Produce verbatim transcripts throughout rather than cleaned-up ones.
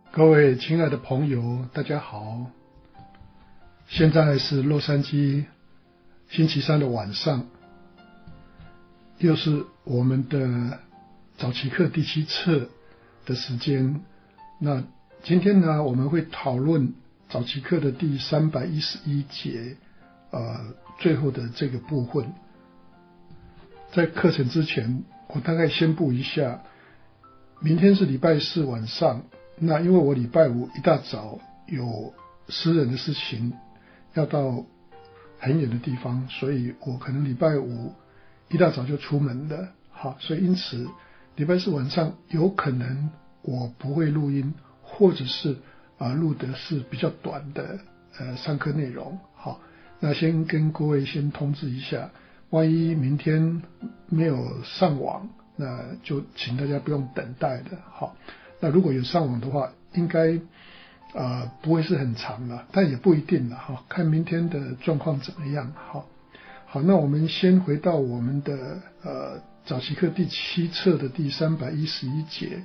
各位亲爱的朋友，大家好。现在是洛杉矶星期三的晚上，又是我们的早期课第七册的时间。那今天呢，我们会讨论早期课的第三百一十一节，呃，最后的这个部分。在课程之前，我大概宣布一下，明天是礼拜四晚上。那因为我礼拜五一大早有私人的事情要到很远的地方，所以我可能礼拜五一大早就出门了。好，所以因此礼拜四晚上有可能我不会录音，或者是啊录的是比较短的呃上课内容。好，那先跟各位先通知一下，万一明天没有上网，那就请大家不用等待的。好。那如果有上网的话，应该呃不会是很长了，但也不一定了哈，看明天的状况怎么样。好，好，那我们先回到我们的呃早期课第七册的第三百一十一节。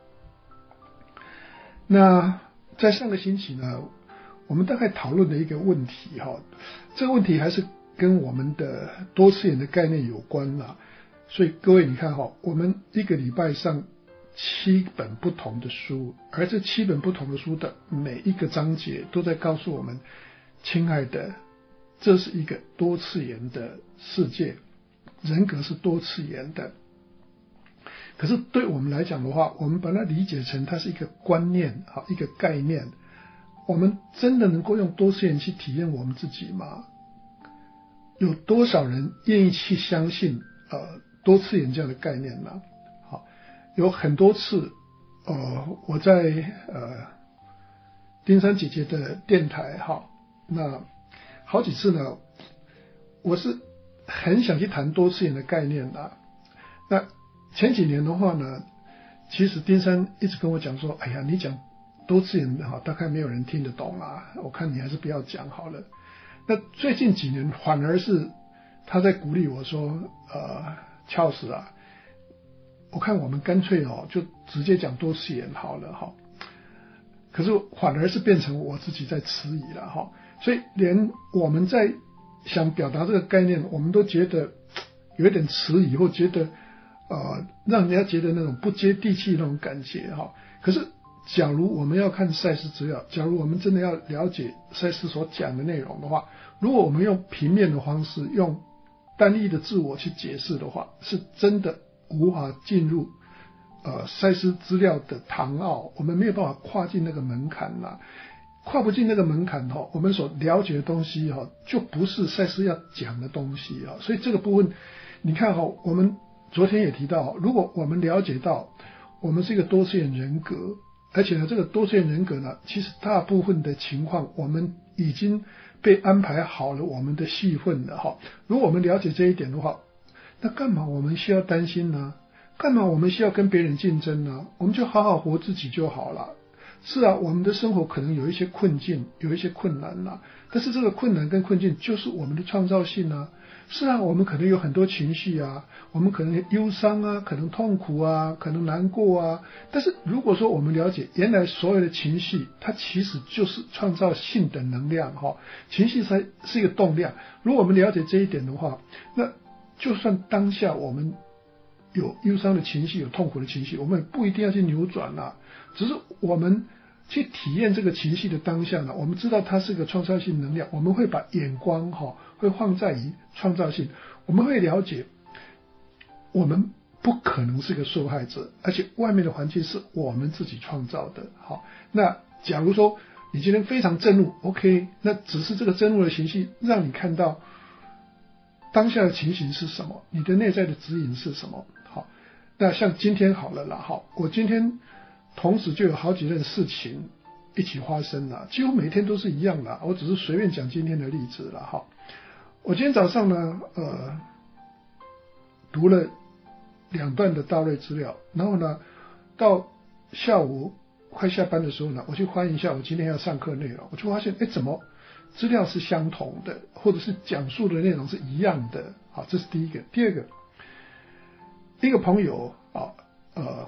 那在上个星期呢，我们大概讨论了一个问题哈，这个问题还是跟我们的多次元的概念有关啦。所以各位你看哈，我们一个礼拜上七本不同的书，而这七本不同的书的每一个章节都在告诉我们，亲爱的，这是一个多次元的世界，人格是多次元的。可是对我们来讲的话，我们把它理解成它是一个观念，一个概念。我们真的能够用多次元去体验我们自己吗？有多少人愿意去相信呃多次元这样的概念呢？有很多次，呃，我在呃丁山姐姐的电台哈，那好几次呢，我是很想去谈多次元的概念的。那前几年的话呢，其实丁山一直跟我讲说，哎呀，你讲多次元哈，大概没有人听得懂啊，我看你还是不要讲好了。那最近几年反而是他在鼓励我说，呃，乔斯啊。我看我们干脆哦，就直接讲多次元好了哈。可是反而是变成我自己在迟疑了哈。所以连我们在想表达这个概念，我们都觉得有一点迟疑，或觉得呃让人家觉得那种不接地气那种感觉哈。可是假如我们要看赛斯资料，假如我们真的要了解赛斯所讲的内容的话，如果我们用平面的方式，用单一的自我去解释的话，是真的无法进入呃赛斯资料的堂奥，我们没有办法跨进那个门槛啦。跨不进那个门槛哈，我们所了解的东西哈，就不是赛斯要讲的东西啊。所以这个部分，你看哈，我们昨天也提到，如果我们了解到我们是一个多次元人格，而且呢，这个多次元人格呢，其实大部分的情况我们已经被安排好了我们的戏份了哈。如果我们了解这一点的话，那干嘛我们需要担心呢？干嘛我们需要跟别人竞争呢？我们就好好活自己就好了。是啊，我们的生活可能有一些困境，有一些困难啦，但是这个困难跟困境就是我们的创造性啊。是啊，我们可能有很多情绪啊，我们可能忧伤啊，可能痛苦啊，可能难过啊。但是如果说我们了解，原来所有的情绪，它其实就是创造性的能量哈，情绪才是一个动量。如果我们了解这一点的话，那就算当下我们有忧伤的情绪，有痛苦的情绪，我们也不一定要去扭转啦，只是我们去体验这个情绪的当下呢，我们知道它是个创造性能量，我们会把眼光哈会放在于创造性，我们会了解我们不可能是个受害者，而且外面的环境是我们自己创造的。好，那假如说你今天非常震怒 ，OK， 那只是这个震怒的情绪让你看到当下的情形是什么，你的内在的指引是什么。好，那像今天好了啦，好，我今天同时就有好几件事情一起发生了，几乎每天都是一样的，我只是随便讲今天的例子了。好，我今天早上呢，呃，读了两段的大瑞资料，然后呢，到下午快下班的时候呢，我去翻一下我今天要上课内容，我就发现，哎，怎么资料是相同的，或者是讲述的内容是一样的。好，这是第一个。第二个，一个朋友啊，呃，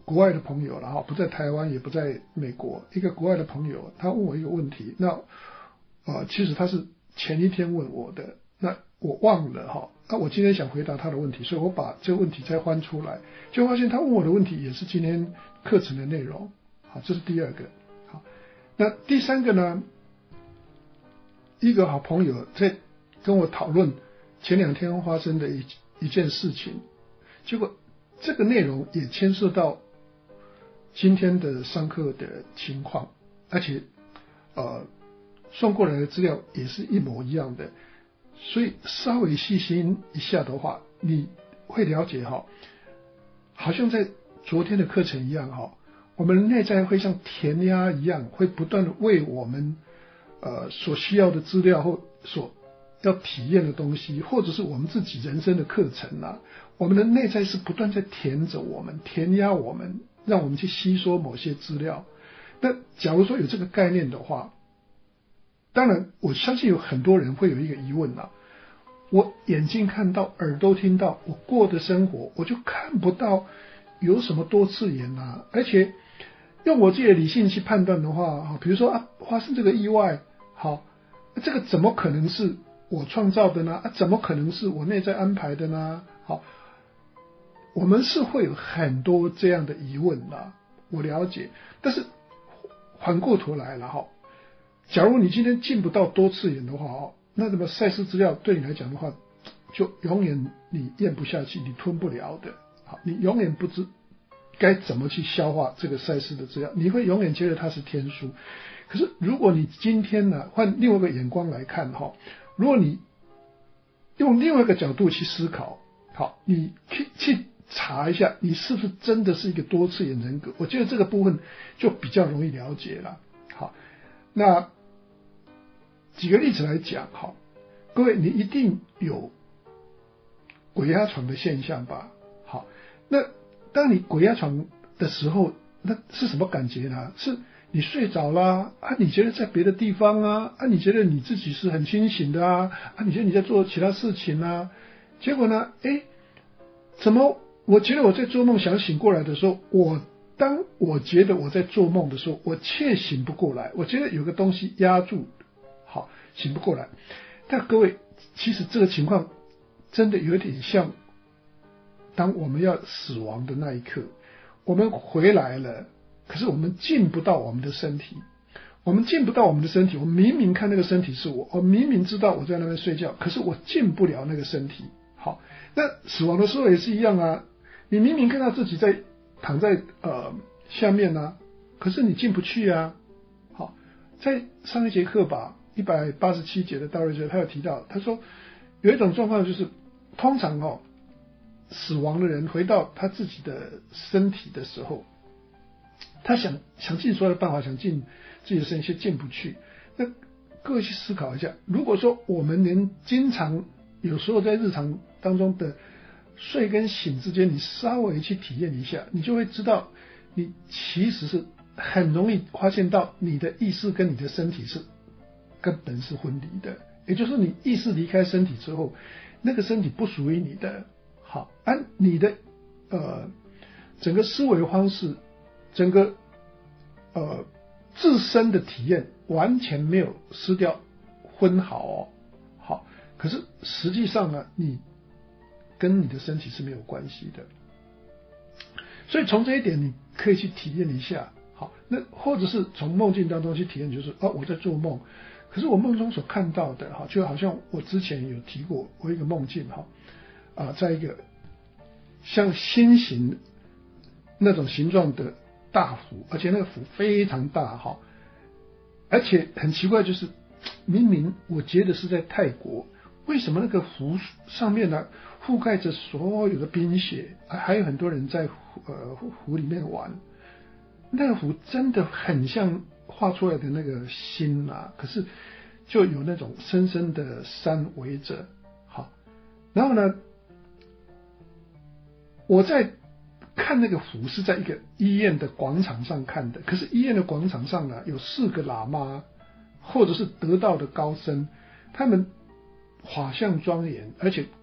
国外的朋友了哈，不在台湾也不在美国，一个国外的朋友，他问我一个问题，那呃其实他是前一天问我的，那我忘了哈，那我今天想回答他的问题，所以我把这个问题再翻出来，就发现他问我的问题也是今天课程的内容。好，这是第二个。好，那第三个呢？一个好朋友在跟我讨论前两天发生的一一件事情，结果这个内容也牵涉到今天的上课的情况，而且呃送过来的资料也是一模一样的，所以稍微细心一下的话，你会了解哈，好像在昨天的课程一样哈，我们的内在会像填鸭一样，会不断的为我们呃所需要的资料或所要体验的东西，或者是我们自己人生的课程啊，我们的内在是不断在填着我们，填压我们，让我们去吸收某些资料。那假如说有这个概念的话，当然我相信有很多人会有一个疑问啊，我眼睛看到，耳朵听到，我过的生活我就看不到有什么多次元啊，而且用我自己的理性去判断的话，比如说啊发生这个意外，好，这个怎么可能是我创造的呢？啊，怎么可能是我内在安排的呢？好，我们是会有很多这样的疑问的，我了解。但是反过头来了哈，假如你今天进不到多次元的话哦，那么赛事资料对你来讲的话，就永远你咽不下去，你吞不了的。好，你永远不知该怎么去消化这个赛事的资料，你会永远觉得它是天书。可是如果你今天呢换另外一个眼光来看哈，如果你用另外一个角度去思考，好，你去去查一下你是不是真的是一个多次元人格，我觉得这个部分就比较容易了解了。好，那几个例子来讲，好，各位你一定有鬼压床的现象吧？好，那当你鬼压床的时候，那是什么感觉呢？是你睡着啦啊？你觉得在别的地方啊？啊？你觉得你自己是很清醒的啊？啊？你觉得你在做其他事情啊？结果呢？哎，怎么？我觉得我在做梦，想醒过来的时候，我当我觉得我在做梦的时候，我却醒不过来。我觉得有个东西压住，好，醒不过来。但各位，其实这个情况真的有点像，当我们要死亡的那一刻，我们回来了。可是我们进不到我们的身体，我们进不到我们的身体，我明明看那个身体是我，我明明知道我在那边睡觉，可是我进不了那个身体。好，那死亡的时候也是一样啊，你明明看到自己在躺在呃下面啊，可是你进不去啊。好，在上一节课吧，一百八十七节的道瑞哲他有提到，他说有一种状况就是，通常哦，死亡的人回到他自己的身体的时候，他想想尽所有的办法，想进自己的身体，却进不去。那各位去思考一下，如果说我们连经常有时候在日常当中的睡跟醒之间，你稍微去体验一下，你就会知道，你其实是很容易发现到你的意识跟你的身体是根本是分离的。也就是你意识离开身体之后，那个身体不属于你的。好，按你的呃整个思维方式。整个呃自身的体验完全没有失掉分毫哦，好，可是实际上呢，你跟你的身体是没有关系的，所以从这一点你可以去体验一下，好，那或者是从梦境当中去体验，就是啊我在做梦，可是我梦中所看到的哈，就好像我之前有提过，我一个梦境哈啊，在一个像心形那种形状的大湖，而且那个湖非常大哈，而且很奇怪，就是明明我觉得是在泰国，为什么那个湖上面呢覆盖着所有的冰雪，还有很多人在湖呃湖里面玩，那个湖真的很像画出来的那个心啊，可是就有那种深深的山围着，好，然后呢，我在看那个湖是在一个医院的广场上看的，可是医院的广场上呢，有四个喇嘛或者是得道的高僧，他们法相庄严，而且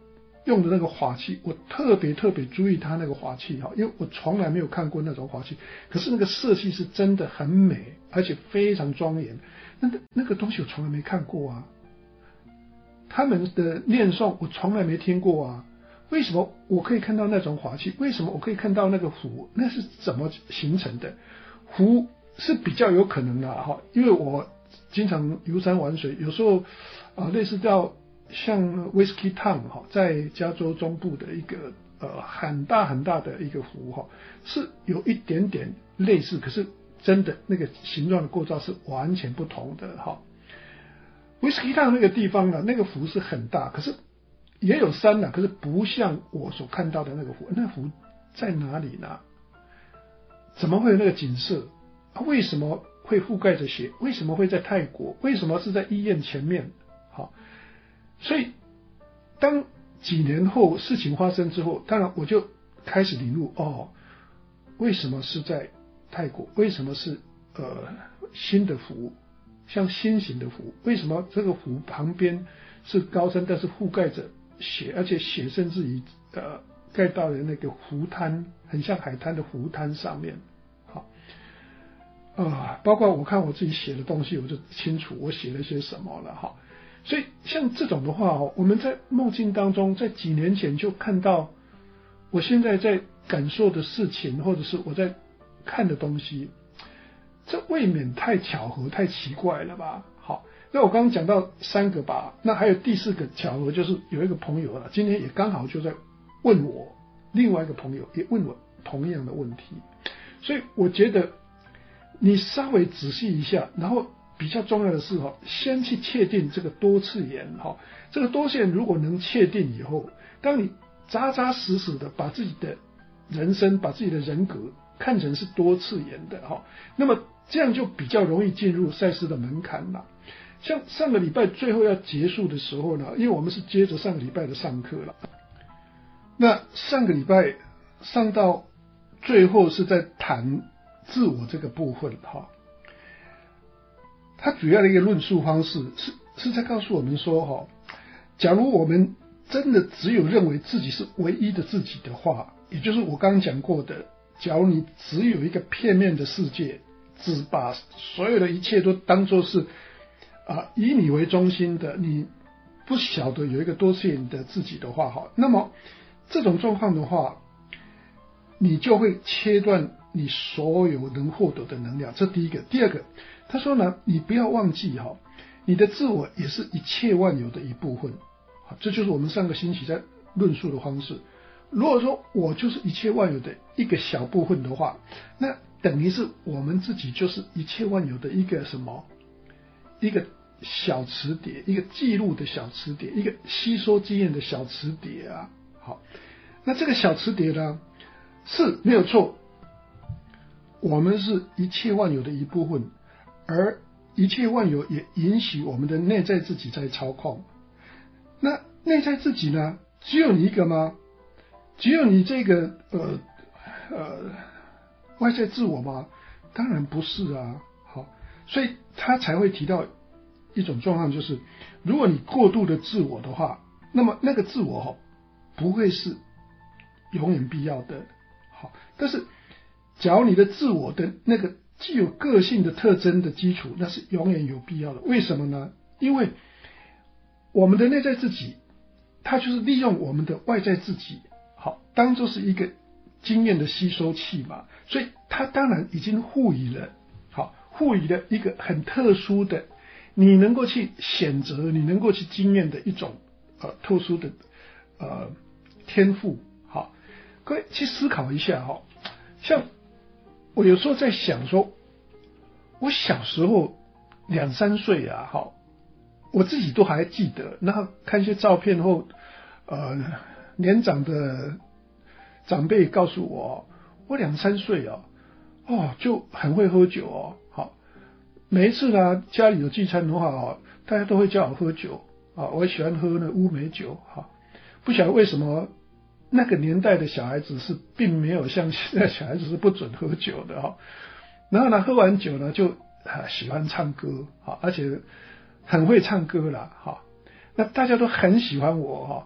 用的那个法器，我特别特别注意他那个法器哈，因为我从来没有看过那种法器，可是那个色系是真的很美，而且非常庄严。那个那个东西我从来没看过啊，他们的念诵我从来没听过啊。为什么我可以看到那种法器？为什么我可以看到那个符？那是怎么形成的？符是比较有可能的哈，因为我经常游山玩水，有时候啊、呃、类似到像 Whisky Town 哈，在加州中部的一个呃很大很大的一个湖哈，是有一点点类似，可是真的那个形状的构造是完全不同的哈。Whisky Town 那个地方呢，那个湖是很大，可是也有山呢，可是不像我所看到的那个湖。那湖在哪里呢？怎么会有那个景色？啊、为什么会覆盖着雪？为什么会在泰国？为什么是在医院前面？好，所以当几年后事情发生之后，当然我就开始领悟哦，为什么是在泰国？为什么是呃新的湖，像心形的湖？为什么这个湖旁边是高山，但是覆盖着雪，而且雪甚至于呃盖到了那个湖滩，很像海滩的湖滩上面。好，啊，包括我看我自己写的东西，我就清楚我写了些什么了哈。所以像这种的话，我们在梦境当中，在几年前就看到我现在在感受的事情，或者是我在看的东西，这未免太巧合、太奇怪了吧？好，那我刚刚讲到三个吧，那还有第四个巧合，就是有一个朋友了，今天也刚好就在问我，另外一个朋友也问我同样的问题，所以我觉得你稍微仔细一下，然后比较重要的是哈，先去确定这个多次元哈，这个多次元如果能确定以后，当你扎扎实实的把自己的人生、把自己的人格看成是多次元的哈，那么这样就比较容易进入赛斯的门槛了。像上个礼拜最后要结束的时候呢，因为我们是接着上个礼拜的上课了，那上个礼拜上到最后是在谈自我这个部分哈。它主要的一个论述方式是是在告诉我们说哈，假如我们真的只有认为自己是唯一的自己的话，也就是我刚刚讲过的，假如你只有一个片面的世界，只把所有的一切都当作是啊以你为中心的，你不晓得有一个多次元的自己的话哈，那么这种状况的话，你就会切断你所有能获得的能量，这第一个。第二个，他说呢，你不要忘记哈，你的自我也是一切万有的一部分，这就是我们上个星期在论述的方式。如果说我就是一切万有的一个小部分的话，那等于是我们自己就是一切万有的一个什么，一个小磁碟，一个记录的小磁碟，一个吸收经验的小磁碟啊。好，那这个小磁碟呢，是没有错，我们是一切万有的一部分，而一切万有也允许我们的内在自己在操控。那内在自己呢，只有你一个吗？只有你这个呃呃外在自我吗？当然不是啊。好，所以他才会提到一种状况，就是如果你过度的自我的话，那么那个自我哈不会是永远必要的。好，但是假如你的自我的那个既有个性的特征的基础，那是永远有必要的。为什么呢？因为我们的内在自己，它就是利用我们的外在自己，好，当作是一个经验的吸收器嘛，所以它当然已经赋予了，好，赋予了一个很特殊的，你能够去选择，你能够去经验的一种呃特殊的呃天赋。好，各位去思考一下哈，像我有时候在想说，我小时候两三岁啊，好，我自己都还记得，然后看一些照片后，呃，年长的长辈告诉我，我两三岁哦，哦，就很会喝酒哦，好，每一次呢家里有聚餐的话哦，大家都会叫我喝酒啊，我喜欢喝那乌梅酒哈，不晓得为什么那个年代的小孩子是并没有像现在小孩子是不准喝酒的哈，然后呢喝完酒呢就啊喜欢唱歌啊，而且很会唱歌啦哈，那大家都很喜欢我哈，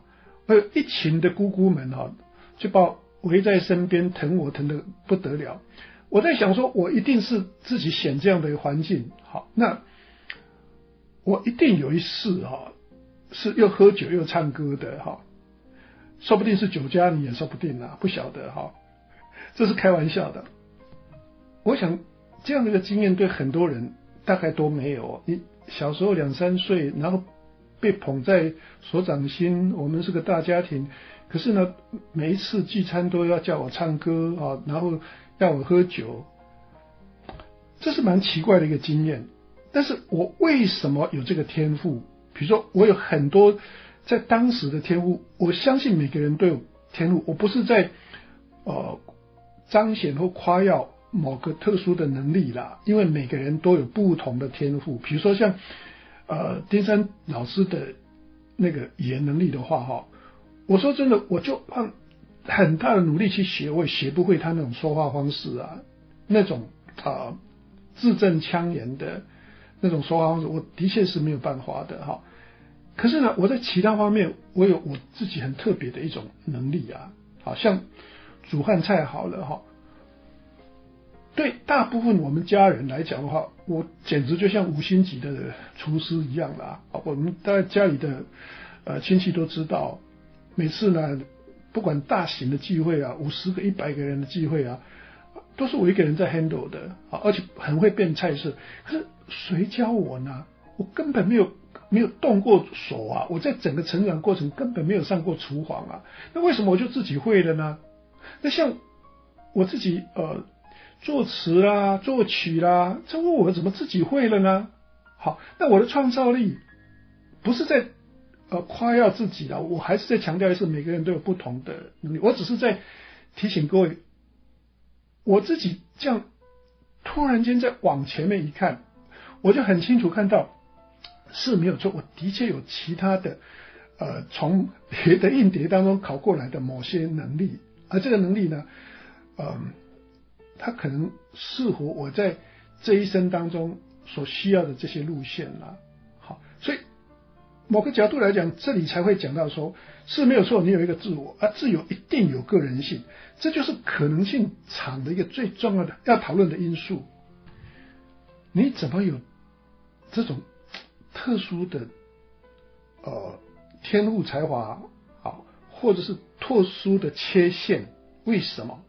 还有一群的姑姑们哈，就把我围在身边，疼我疼得不得了。我在想说，我一定是自己选这样的环境，好，那我一定有一世哈，是又喝酒又唱歌的哈，说不定是酒家女也说不定啊，不晓得哈，这是开玩笑的。我想这样的一个经验对很多人大概都没有。你小时候两三岁，然后被捧在手掌心，我们是个大家庭，可是呢，每一次聚餐都要叫我唱歌啊，然后要我喝酒，这是蛮奇怪的一个经验。但是我为什么有这个天赋？比如说，我有很多在当时的天赋，我相信每个人都有天赋。我不是在呃彰显或夸耀某个特殊的能力啦，因为每个人都有不同的天赋。比如说像呃丁山老师的那个语言能力的话，哈，我说真的，我就按很大的努力去学，我也学不会他那种说话方式啊，那种啊、呃、字正腔圆的那种说话方式，我的确是没有办法的哈。可是呢，我在其他方面，我有我自己很特别的一种能力啊，好像煮饭菜好了哈。对大部分我们家人来讲的话，我简直就像五星级的厨师一样啦。我们大概家里的呃亲戚都知道，每次呢，不管大型的聚会啊，五十个、一百个人的聚会啊，都是我一个人在 handle 的啊，而且很会变菜式。可是谁教我呢？我根本没有没有动过手啊！我在整个成长过程根本没有上过厨房啊。那为什么我就自己会了呢？那像我自己呃。作词啦，作曲啦，这我怎么自己会了呢？好，那我的创造力不是在呃夸耀自己啦，我还是在强调的是每个人都有不同的能力。我只是在提醒各位，我自己这样突然间再往前面一看，我就很清楚看到是没有错，我的确有其他的呃从别的硬碟当中考过来的某些能力，而这个能力呢，嗯、呃。它可能适合我在这一生当中所需要的这些路线啦。好，所以某个角度来讲，这里才会讲到说，是没有错，你有一个自我，而自由一定有个人性，这就是可能性场的一个最重要的要讨论的因素。你怎么有这种特殊的呃天赋才华，好，或者是特殊的缺陷？为什么？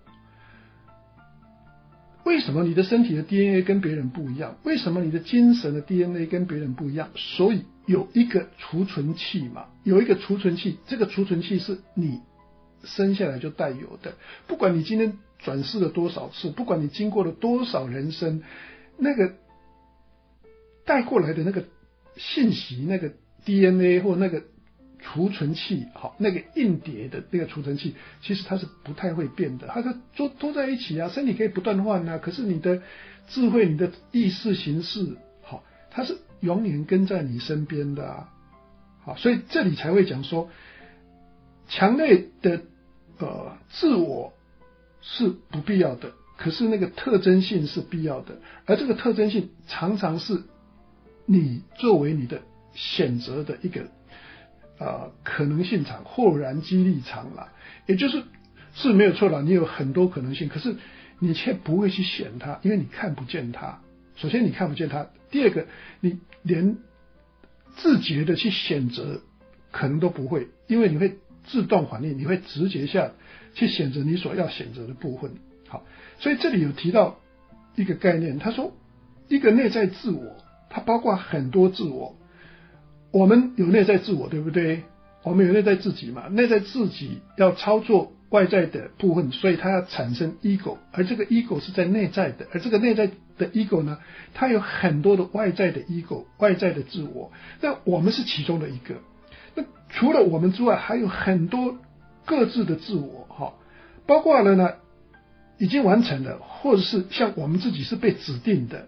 为什么你的身体的 D N A 跟别人不一样？为什么你的精神的 D N A 跟别人不一样？所以有一个储存器嘛，有一个储存器，这个储存器是你生下来就带有的。不管你今天转世了多少次，不管你经过了多少人生，那个带过来的那个信息，那个 D N A 或那个储存器，好，那个硬碟的那个储存器，其实它是不太会变的，它都都在一起啊，身体可以不断换啊，可是你的智慧、你的意识形式，好，它是永远跟在你身边的啊，好，所以这里才会讲说，强烈的呃自我是不必要的，可是那个特征性是必要的，而这个特征性常常是你作为你的选择的一个呃，可能性场、豁然激励场啦，也就是是没有错啦，你有很多可能性，可是你却不会去选它，因为你看不见它。首先你看不见它，第二个你连自觉的去选择可能都不会，因为你会自动反应，你会直觉下去选择你所要选择的部分。好，所以这里有提到一个概念，他说一个内在自我，它包括很多自我。我们有内在自我，对不对？我们有内在自己嘛，内在自己要操作外在的部分，所以它要产生 ego， 而这个 ego 是在内在的，而这个内在的 ego 呢，它有很多的外在的 ego， 外在的自我，那我们是其中的一个。那除了我们之外，还有很多各自的自我，哈，包括了呢，已经完成了，或者是像我们自己是被指定的。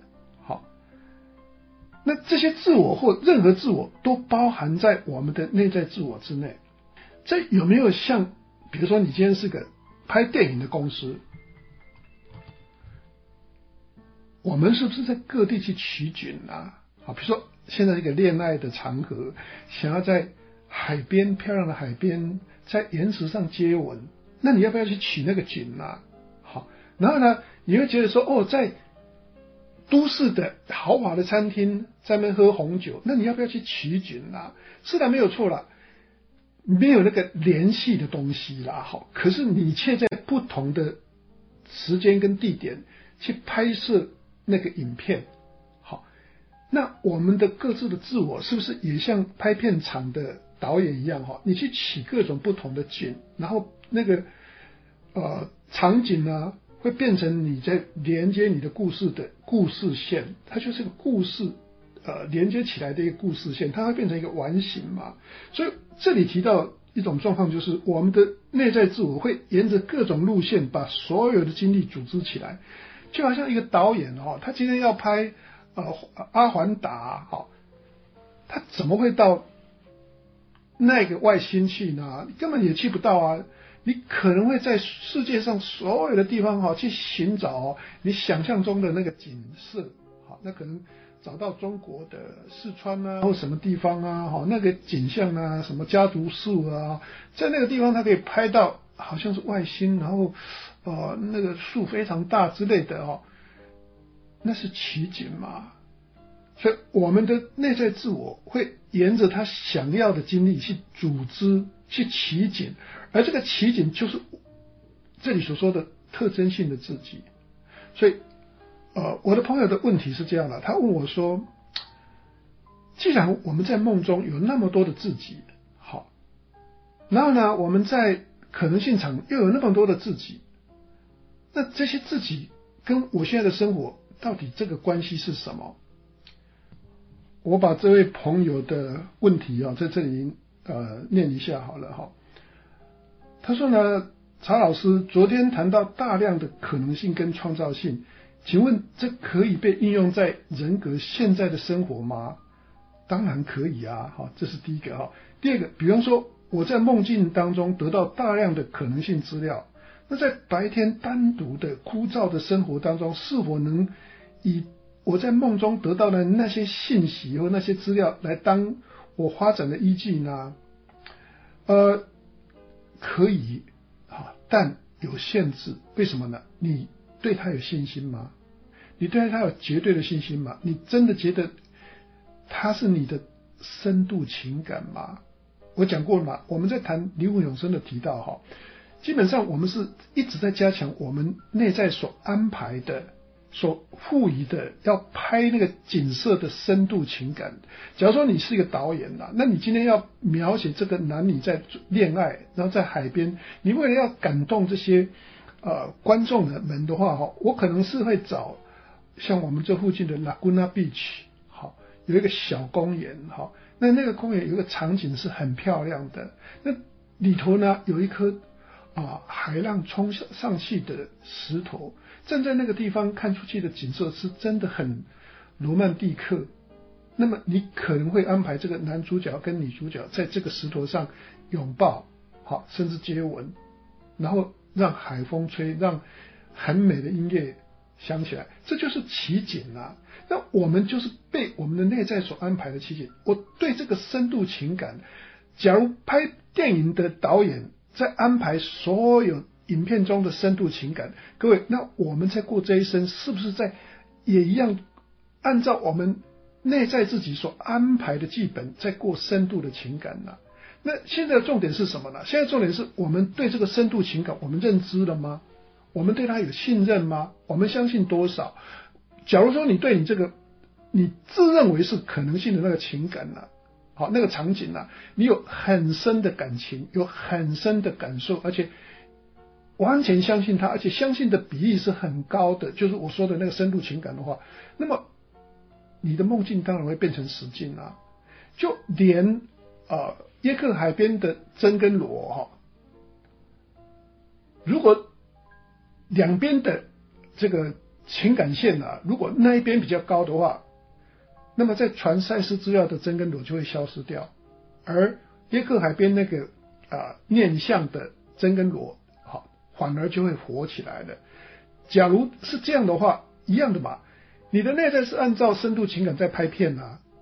那这些自我或任何自我都包含在我们的内在自我之内。这有没有像，比如说你今天是个拍电影的公司，我们是不是在各地去取景啊？好，比如说现在一个恋爱的场合，想要在海边漂亮的海边，在岩石上接吻，那你要不要去取那个景啊？好，然后呢，你会觉得说，哦，在都市的豪华的餐厅在那边喝红酒，那你要不要去取景啊？是的，没有错啦，没有那个联系的东西啦。好，可是你却在不同的时间跟地点去拍摄那个影片。好，那我们的各自的自我是不是也像拍片场的导演一样？哈，你去取各种不同的景，然后那个呃场景呢，会变成你在连接你的故事的故事线，它就是个故事呃连接起来的一个故事线，它会变成一个完形嘛。所以这里提到一种状况，就是我们的内在自我会沿着各种路线把所有的精力组织起来，就好像一个导演哦，他今天要拍呃阿凡达，好，他怎么会到那个外星去呢？根本也去不到啊。你可能会在世界上所有的地方哈去寻找你想象中的那个景色，好，那可能找到中国的四川啊，或什么地方啊，好，那个景象啊，什么家族树啊，在那个地方它可以拍到好像是外星，然后呃那个树非常大之类的哦，那是奇景嘛。所以我们的内在自我会沿着他想要的经历去组织去奇景，而这个奇景就是这里所说的特征性的自己。所以呃，我的朋友的问题是这样的，他问我说，既然我们在梦中有那么多的自己，好，然后呢我们在可能性场又有那么多的自己，那这些自己跟我现在的生活到底这个关系是什么？我把这位朋友的问题啊，在这里呃念一下好了哈。他说呢，查老师昨天谈到大量的可能性跟创造性，请问这可以被应用在人格现在的生活吗？当然可以啊，好，这是第一个哈。第二个，比方说我在梦境当中得到大量的可能性资料，那在白天单独的枯燥的生活当中，是否能以我在梦中得到的那些信息或那些资料来当我发展的依据呢？呃，可以啊，但有限制。为什么呢？你对他有信心吗？你对他有绝对的信心吗？你真的觉得他是你的深度情感吗？我讲过了嘛，我们在谈灵魂永生的提到哈，基本上我们是一直在加强我们内在所安排的所赋予的要拍那个景色的深度情感。假如说你是一个导演啦，那你今天要描写这个男女在恋爱，然后在海边，你为了要感动这些呃观众们的话哈，我可能是会找像我们这附近的 Laguna Beach， 好，有一个小公园哈，那那个公园有一个场景是很漂亮的，那里头呢有一颗啊海浪冲上去的石头。站在那个地方看出去的景色是真的很罗曼蒂克，那么你可能会安排这个男主角跟女主角在这个石头上拥抱，好，甚至接吻，然后让海风吹，让很美的音乐响起来，这就是奇景啊。那我们就是被我们的内在所安排的奇景。我对这个深度情感，假如拍电影的导演在安排所有影片中的深度情感，各位，那我们在过这一生是不是在也一样按照我们内在自己所安排的剧本在过深度的情感呢？那现在的重点是什么呢？现在重点是我们对这个深度情感我们认知了吗？我们对它有信任吗？我们相信多少？假如说你对你这个你自认为是可能性的那个情感呢、啊，好，那个场景啊，你有很深的感情，有很深的感受，而且完全相信它，而且相信的比例是很高的，就是我说的那个深度情感的话，那么你的梦境当然会变成实境啊。就连呃耶克海边的真跟罗哈、哦，如果两边的这个情感线啊，如果那一边比较高的话，那么在传赛斯资料的真跟罗就会消失掉，而耶克海边那个啊、呃、念相的真跟罗反而就会活起来了。假如是这样的话，一样的嘛，你的内在是按照深度情感在拍片啊，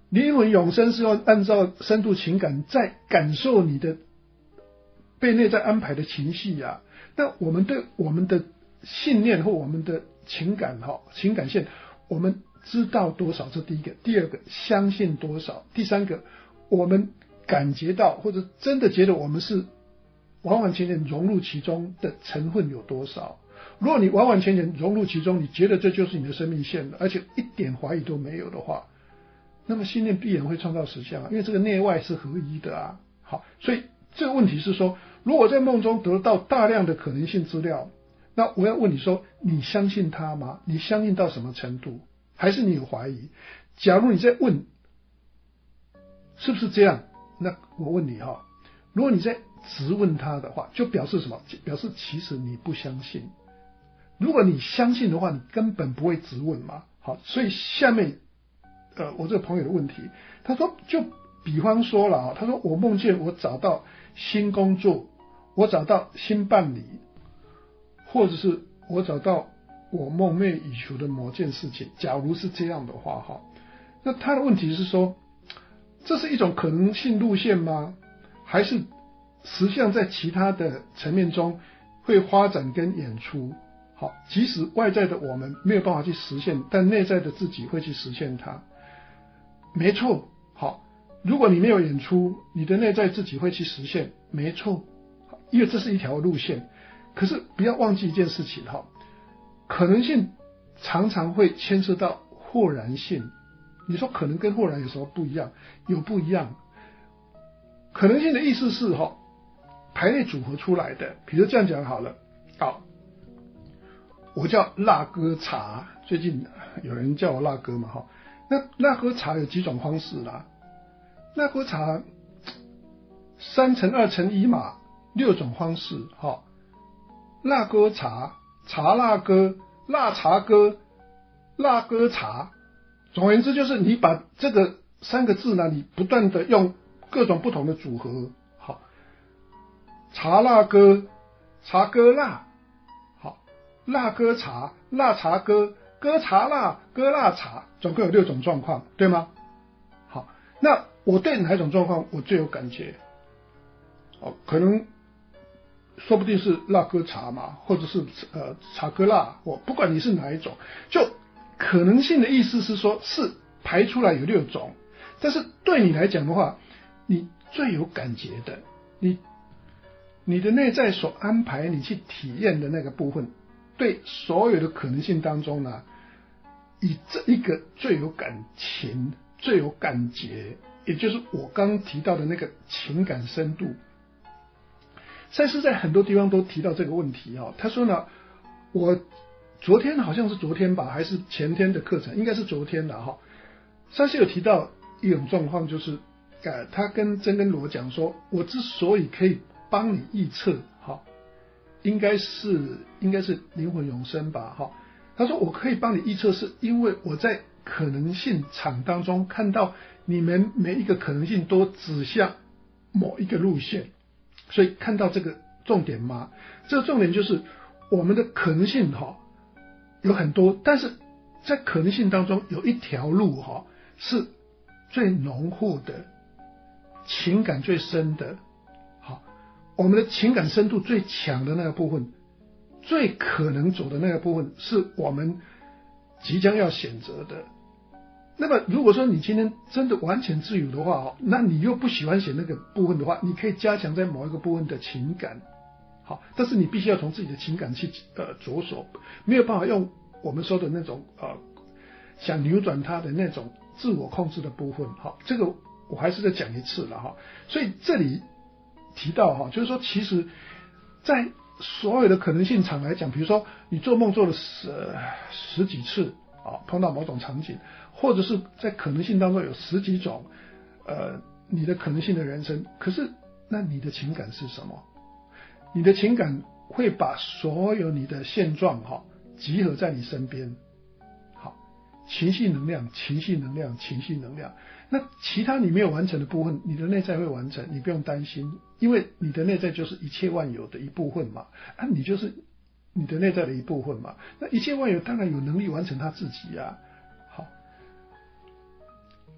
灵魂永生是要按照深度情感在感受你的被内在安排的情绪啊。那我们对我们的信念或我们的情感哈情感线，我们知道多少？这第一个，第二个相信多少？第三个，我们感觉到或者真的觉得我们是完完全全融入其中的成分有多少？如果你完完全全融入其中，你觉得这就是你的生命线了，而且一点怀疑都没有的话，那么信念必然会创造实相啊，因为这个内外是合一的啊。好，所以这个问题是说，如果在梦中得到大量的可能性资料，那我要问你说，你相信它吗？你相信到什么程度？还是你有怀疑？假如你在问是不是这样，那我问你哈，如果你在质问他的话，就表示什么？表示其实你不相信。如果你相信的话，你根本不会质问嘛。好，所以下面呃我这个朋友的问题，他说就比方说了啊，他说我梦见我找到新工作，我找到新伴侣，或者是我找到我梦寐以求的某件事情。假如是这样的话哈，那他的问题是说，这是一种可能性路线吗？还是实相在其他的层面中会发展跟演出？好，即使外在的我们没有办法去实现，但内在的自己会去实现它。没错，好，如果你没有演出，你的内在自己会去实现，没错，因为这是一条路线。可是不要忘记一件事情哈，可能性常常会牵涉到或然性。你说可能跟或然有什么不一样？有不一样。可能性的意思是哈，排列组合出来的。比如这样讲好了，好，我叫辣哥茶，最近有人叫我辣哥嘛哈。那辣哥茶有几种方式啦？辣哥茶三乘二乘一嘛，六种方式哈。辣哥茶、茶辣哥、辣茶哥、辣哥茶。总而言之，就是你把这个三个字呢，你不断的用各种不同的组合，好，茶辣哥、茶哥辣，好，辣哥茶、辣茶哥、哥茶辣、哥辣茶，总共有六种状况，对吗？好，那我对哪一种状况我最有感觉？哦，可能说不定是辣哥茶嘛，或者是呃茶哥辣，我不管你是哪一种，就可能性的意思是说，是排出来有六种，但是对你来讲的话，你最有感觉的，你你的内在所安排你去体验的那个部分，对所有的可能性当中呢，以这一个最有感情、最有感觉，也就是我刚提到的那个情感深度。赛斯在很多地方都提到这个问题哦，他说呢，我昨天好像是昨天吧，还是前天的课程，应该是昨天的哈。赛斯有提到一种状况，就是呃，他跟真跟罗讲说，我之所以可以帮你预测哈，应该是应该是灵魂永生吧哈。他说我可以帮你预测，是因为我在可能性场当中看到你们每一个可能性都指向某一个路线。所以看到这个重点吗？这个重点就是我们的可能性哈有很多，但是在可能性当中有一条路哈是最浓厚的，情感最深的，好，我们的情感深度最强的那个部分，最可能走的那个部分，是我们即将要选择的。那么如果说你今天真的完全自由的话，那你又不喜欢写那个部分的话，你可以加强在某一个部分的情感，好，但是你必须要从自己的情感去呃着手，没有办法用我们说的那种呃想扭转它的那种自我控制的部分，好，这个我还是再讲一次了哈。所以这里提到哈，就是说其实在所有的可能性场来讲，比如说你做梦做了十十几次啊，碰到某种场景，或者是在可能性当中有十几种呃你的可能性的人生，可是那你的情感是什么？你的情感会把所有你的现状哈集合在你身边，好，情绪能量，情绪能量，情绪能量。那其他你没有完成的部分，你的内在会完成，你不用担心，因为你的内在就是一切万有的一部分嘛，啊，你就是你的内在的一部分嘛，那一切万有当然有能力完成他自己啊。好，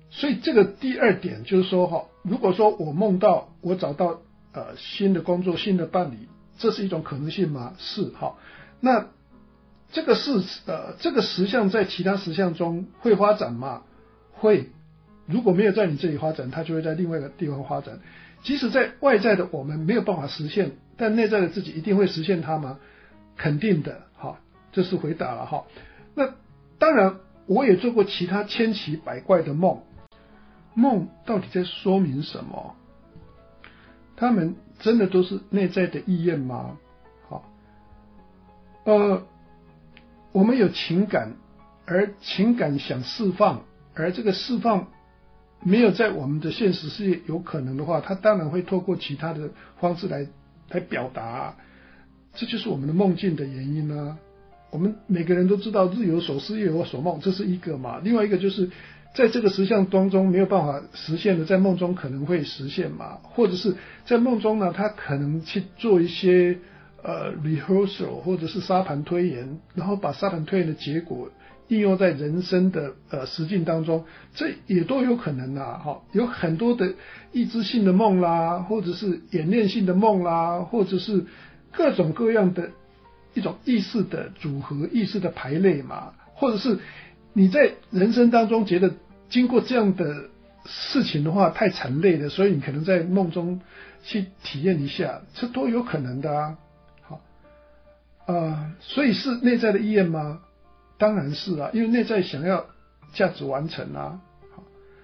所以这个第二点就是说哈，如果说我梦到我找到呃新的工作、新的伴侣，这是一种可能性吗？是哈。那这个是呃这个实相在其他实相中会发展吗？会。如果没有在你这里发展，它就会在另外一个地方发展。即使在外在的我们没有办法实现，但内在的自己一定会实现它吗？肯定的，哈，这是回答了哈。那当然，我也做过其他千奇百怪的梦，梦到底在说明什么？他们真的都是内在的意愿吗？好，呃，我们有情感，而情感想释放，而这个释放没有在我们的现实世界有可能的话，它当然会透过其他的方式来来表达，这就是我们的梦境的原因啊。我们每个人都知道日有所思夜有所梦，这是一个嘛。另外一个就是在这个实相当中没有办法实现的，在梦中可能会实现嘛，或者是在梦中呢，他可能去做一些呃 rehearsal 或者是沙盘推演，然后把沙盘推演的结果应用在人生的呃实境当中，这也都有可能啊。哈，有很多的意志性的梦啦，或者是演练性的梦啦，或者是各种各样的一种意识的组合、意识的排列嘛，或者是你在人生当中觉得经过这样的事情的话太惨累了，所以你可能在梦中去体验一下，这都有可能的啊。好，呃，所以是内在的意愿吗？当然是啊，因为内在想要价值完成啊。好，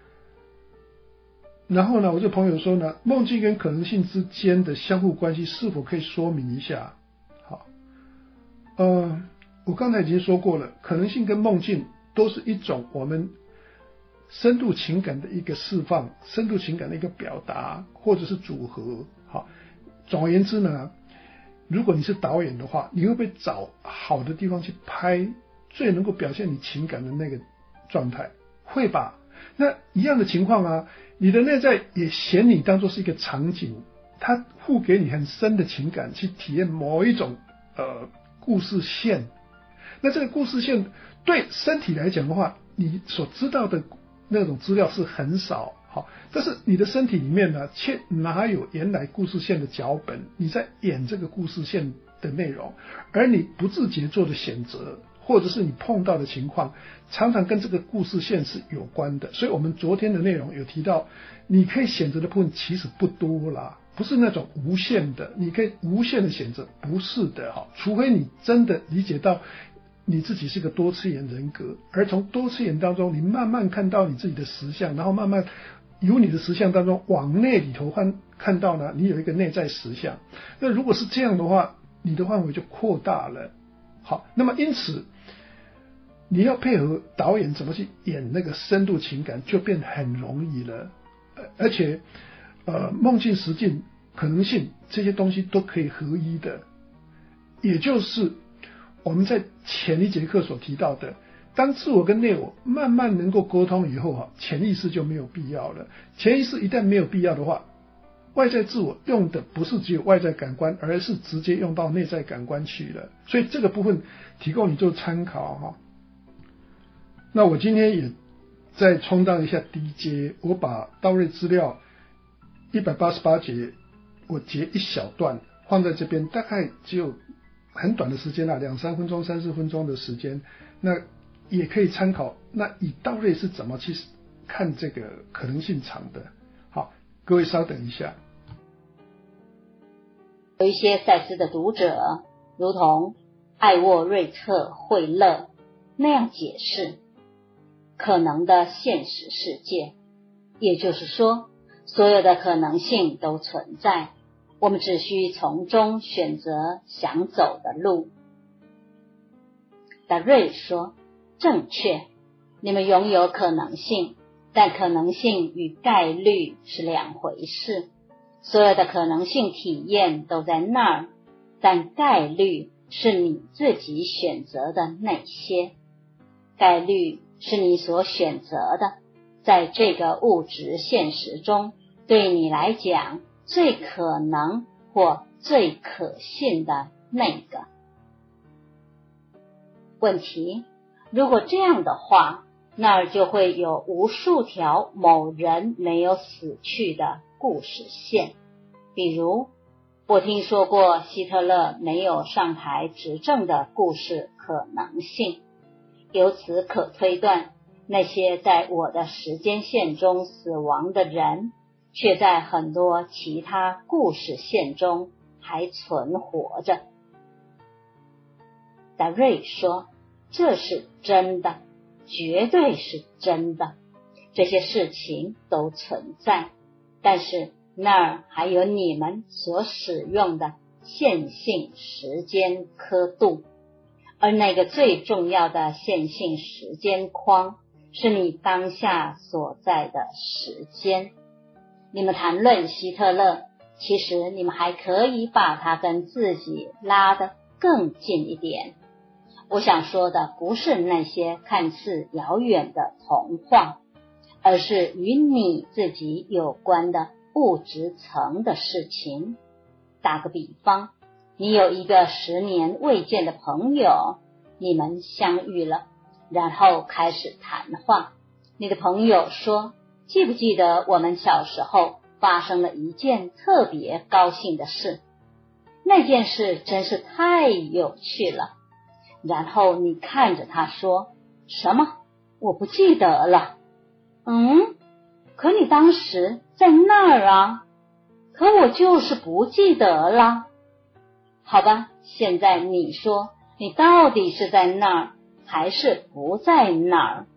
然后呢，我这朋友说呢，梦境跟可能性之间的相互关系是否可以说明一下？好，呃，我刚才已经说过了，可能性跟梦境都是一种我们深度情感的一个释放，深度情感的一个表达，或者是组合。好，总而言之呢，如果你是导演的话，你会不会找好的地方去拍最能够表现你情感的那个状态？会吧。那一样的情况啊，你的内在也嫌你当作是一个场景，它付给你很深的情感，去体验某一种呃故事线。那这个故事线对身体来讲的话，你所知道的那种资料是很少，好，但是你的身体里面呢，却哪有原来故事线的脚本？你在演这个故事线的内容，而你不自觉做的选择，或者是你碰到的情况，常常跟这个故事线是有关的。所以我们昨天的内容有提到，你可以选择的部分其实不多啦，不是那种无限的，你可以无限的选择，不是的哈，除非你真的理解到你自己是个多次元人格，而从多次元当中，你慢慢看到你自己的实相，然后慢慢由你的实相当中往内里头看看到呢，你有一个内在实相。那如果是这样的话，你的范围就扩大了。好，那么因此你要配合导演怎么去演那个深度情感，就变很容易了。而且呃，梦境、实境、可能性这些东西都可以合一的，也就是我们在前一节课所提到的，当自我跟内我慢慢能够沟通以后，潜意识就没有必要了。潜意识一旦没有必要的话，外在自我用的不是只有外在感官，而是直接用到内在感官去了。所以这个部分提供你做参考哈。那我今天也再充当一下 D J， 我把道瑞资料一百八十八节我截一小段放在这边，大概只有很短的时间啦，两三分钟、三四分钟的时间，那也可以参考。那以道瑞是怎么去看这个可能性场的？好，各位稍等一下。 有一些赛斯的读者，如同艾沃瑞特·惠勒那样解释可能的现实世界，也就是说，所有的可能性都存在，我们只需从中选择想走的路。达瑞说，正确，你们拥有可能性，但可能性与概率是两回事。所有的可能性体验都在那儿，但概率是你自己选择的那些。概率是你所选择的，在这个物质现实中，对你来讲最可能或最可信的那个。问题，如果这样的话， 那儿就会有无数条某人没有死去的故事线。比如，我听说过希特勒没有上台执政的故事可能性，由此可推断，那些在我的时间线中死亡的人，却在很多其他故事线中还存活着。达瑞说，这是真的，绝对是真的，这些事情都存在，但是那儿还有你们所使用的线性时间刻度，而那个最重要的线性时间框是你当下所在的时间。你们谈论希特勒，其实你们还可以把他跟自己拉得更近一点。我想说的不是那些看似遥远的童话，而是与你自己有关的物质层的事情。打个比方，你有一个十年未见的朋友，你们相遇了，然后开始谈话。你的朋友说，记不记得我们小时候发生了一件特别高兴的事？那件事真是太有趣了。然后你看着他说，什么？我不记得了。嗯，可你当时在那儿啊。可我就是不记得了。好吧，现在你说，你到底是在那儿还是不在那儿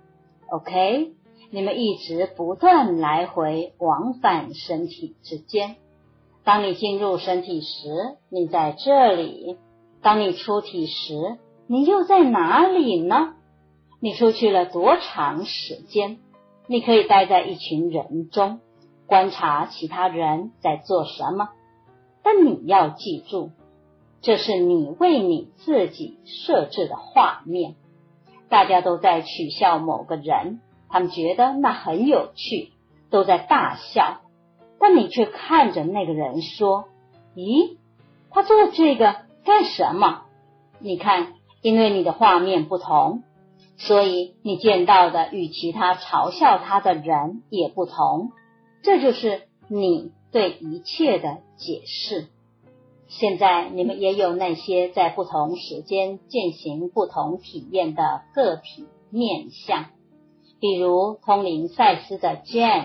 ？OK， 你们一直不断来回往返身体之间。当你进入身体时，你在这里；当你出体时，你又在哪里呢？你出去了多长时间？你可以待在一群人中，观察其他人在做什么，但你要记住，这是你为你自己设置的画面。大家都在取笑某个人，他们觉得那很有趣，都在大笑，但你却看着那个人说，咦，他做这个干什么？你看，因为你的画面不同，所以你见到的与其他嘲笑他的人也不同。这就是你对一切的解释。现在你们也有那些在不同时间进行不同体验的个体面相，比如通灵赛斯的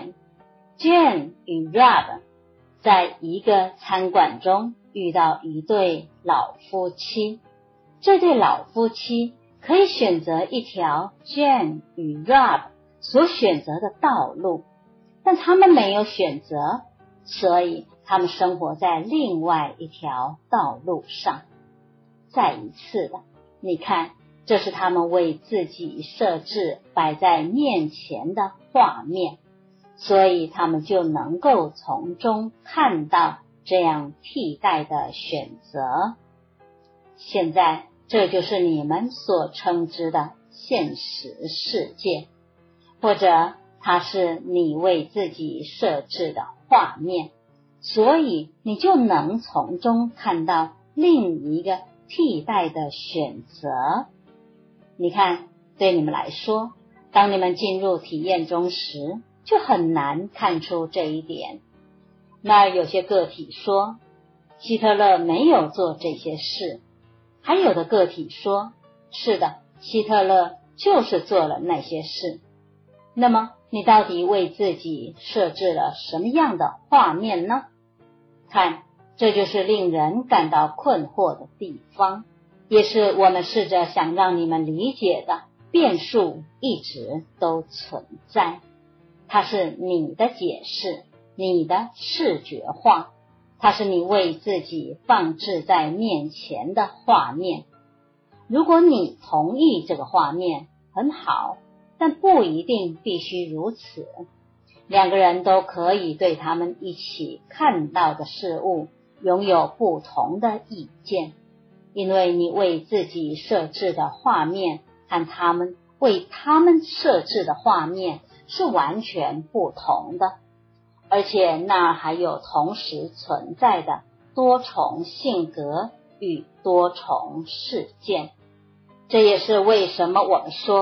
Jane。Jane 与 Rob 在一个餐馆中遇到一对老夫妻，这对老夫妻可以选择一条 Jane 与 Rob 所选择的道路，但他们没有选择，所以他们生活在另外一条道路上。再一次的，你看，这是他们为自己设置摆在面前的画面，所以他们就能够从中看到这样替代的选择。现在，这就是你们所称之的现实世界，或者它是你为自己设置的画面，所以你就能从中看到另一个替代的选择。你看，对你们来说，当你们进入体验中时，就很难看出这一点。那有些个体说，希特勒没有做这些事，还有的个体说，是的，希特勒就是做了那些事。那么你到底为自己设置了什么样的画面呢？看，这就是令人感到困惑的地方，也是我们试着想让你们理解的。变数一直都存在，它是你的解释，你的视觉化，它是你为自己放置在面前的画面。如果你同意这个画面，很好，但不一定必须如此。两个人都可以对他们一起看到的事物拥有不同的意见，因为你为自己设置的画面和他们为他们设置的画面是完全不同的，而且那还有同时存在的多重性格与多重事件。这也是为什么我们说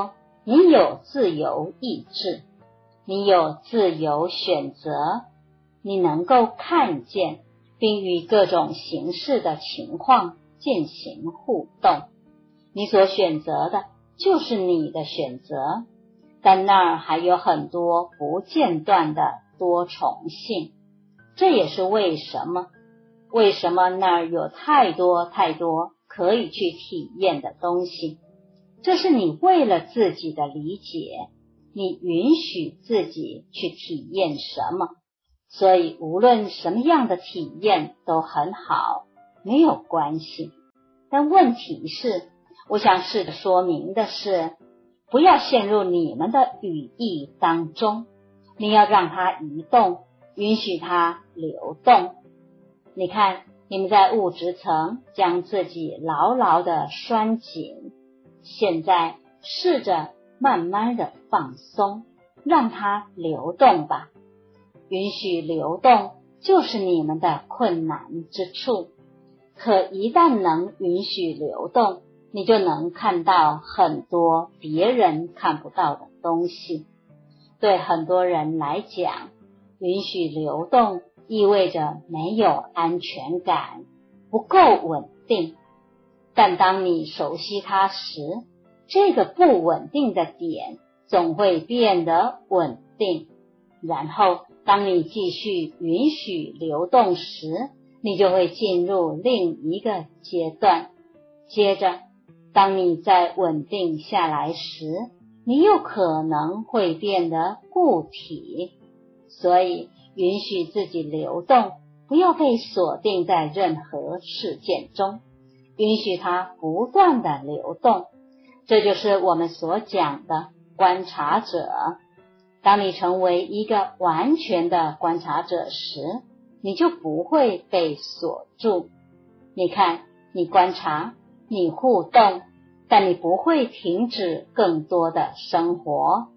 你有自由意志，你有自由选择，你能够看见并与各种形式的情况进行互动。你所选择的就是你的选择，但那儿还有很多不间断的多重性。这也是为什么为什么那儿有太多太多可以去体验的东西。这是你为了自己的理解，你允许自己去体验什么，所以无论什么样的体验都很好，没有关系。但问题是，我想试着说明的是，不要陷入你们的语义当中，你要让它移动，允许它流动。你看，你们在物质层将自己牢牢地拴紧，现在试着慢慢地放松，让它流动吧。允许流动就是你们的困难之处，可一旦能允许流动，你就能看到很多别人看不到的东西。对很多人来讲，允许流动意味着没有安全感，不够稳定。但当你熟悉它时，这个不稳定的点总会变得稳定。然后当你继续允许流动时，你就会进入另一个阶段。接着当你再稳定下来时，你又可能会变得固体。所以允许自己流动，不要被锁定在任何事件中，允许它不断的流动。这就是我们所讲的观察者。当你成为一个完全的观察者时，你就不会被锁住。你看，你观察，你互动，但你不会停止更多的生活。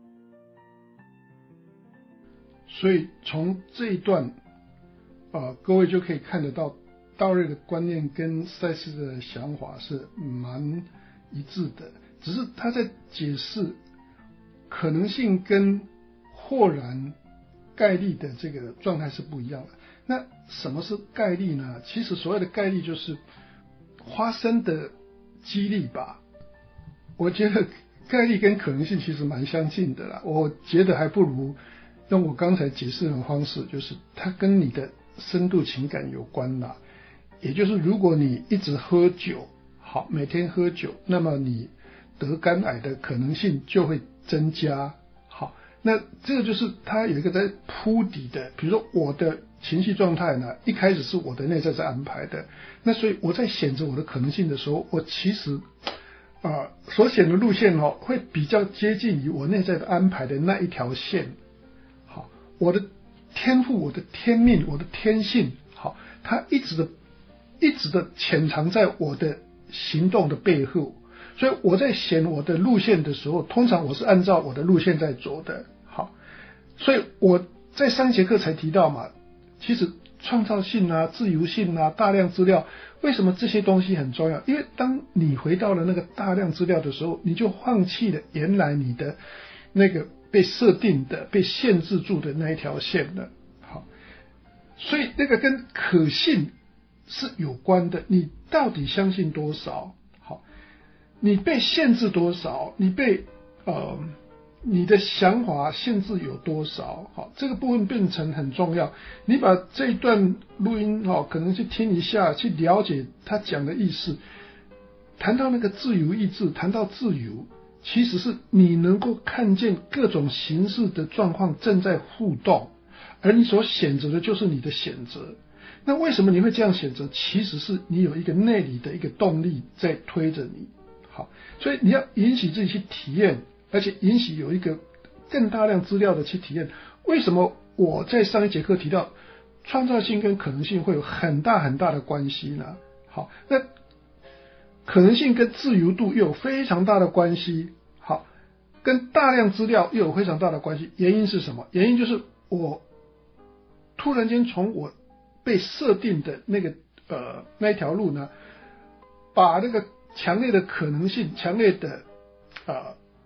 所以从这一段呃，各位就可以看得到道瑞的观念跟赛斯的想法是蛮一致的，只是他在解释可能性跟豁然概率的这个状态是不一样的。那什么是概率呢？其实所谓的概率就是发生的几率吧。我觉得概率跟可能性其实蛮相近的啦，我觉得还不如用我刚才解释的方式，就是它跟你的深度情感有关啦。也就是如果你一直喝酒，好，每天喝酒，那么你得肝癌的可能性就会增加。好，那这个就是它有一个在铺底的，比如说我的情绪状态呢，一开始是我的内在在安排的，那所以我在选择我的可能性的时候，我其实啊、呃、所选的路线哦，会比较接近于我内在的安排的那一条线。好，我的天赋、我的天命、我的天性，好，它一直的、一直的潜藏在我的行动的背后。所以我在选我的路线的时候，通常我是按照我的路线在走的。好，所以我在上节课才提到嘛，其实创造性啊、自由性啊、大量资料，为什么这些东西很重要？因为当你回到了那个大量资料的时候，你就放弃了原来你的那个被设定的、被限制住的那一条线了。好，所以那个跟可信是有关的，你到底相信多少？好，你被限制多少？你被呃你的想法限制有多少？好，这个部分变成很重要。你把这一段录音哦，可能去听一下，去了解他讲的意思。谈到那个自由意志，谈到自由，其实是你能够看见各种形式的状况正在互动，而你所选择的就是你的选择。那为什么你会这样选择？其实是你有一个内里的一个动力在推着你。好，所以你要允许自己去体验，而且允许有一个更大量资料的去体验。为什么我在上一节课提到创造性跟可能性会有很大很大的关系呢？好，那可能性跟自由度又有非常大的关系。好，跟大量资料又有非常大的关系。原因是什么？原因就是我突然间从我被设定的那个呃那一条路呢，把那个强烈的可能性、强烈的呃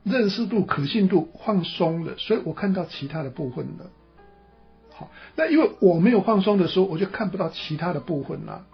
认识度、可信度放松了，所以我看到其他的部分了。好，那因为我没有放松的时候，我就看不到其他的部分了。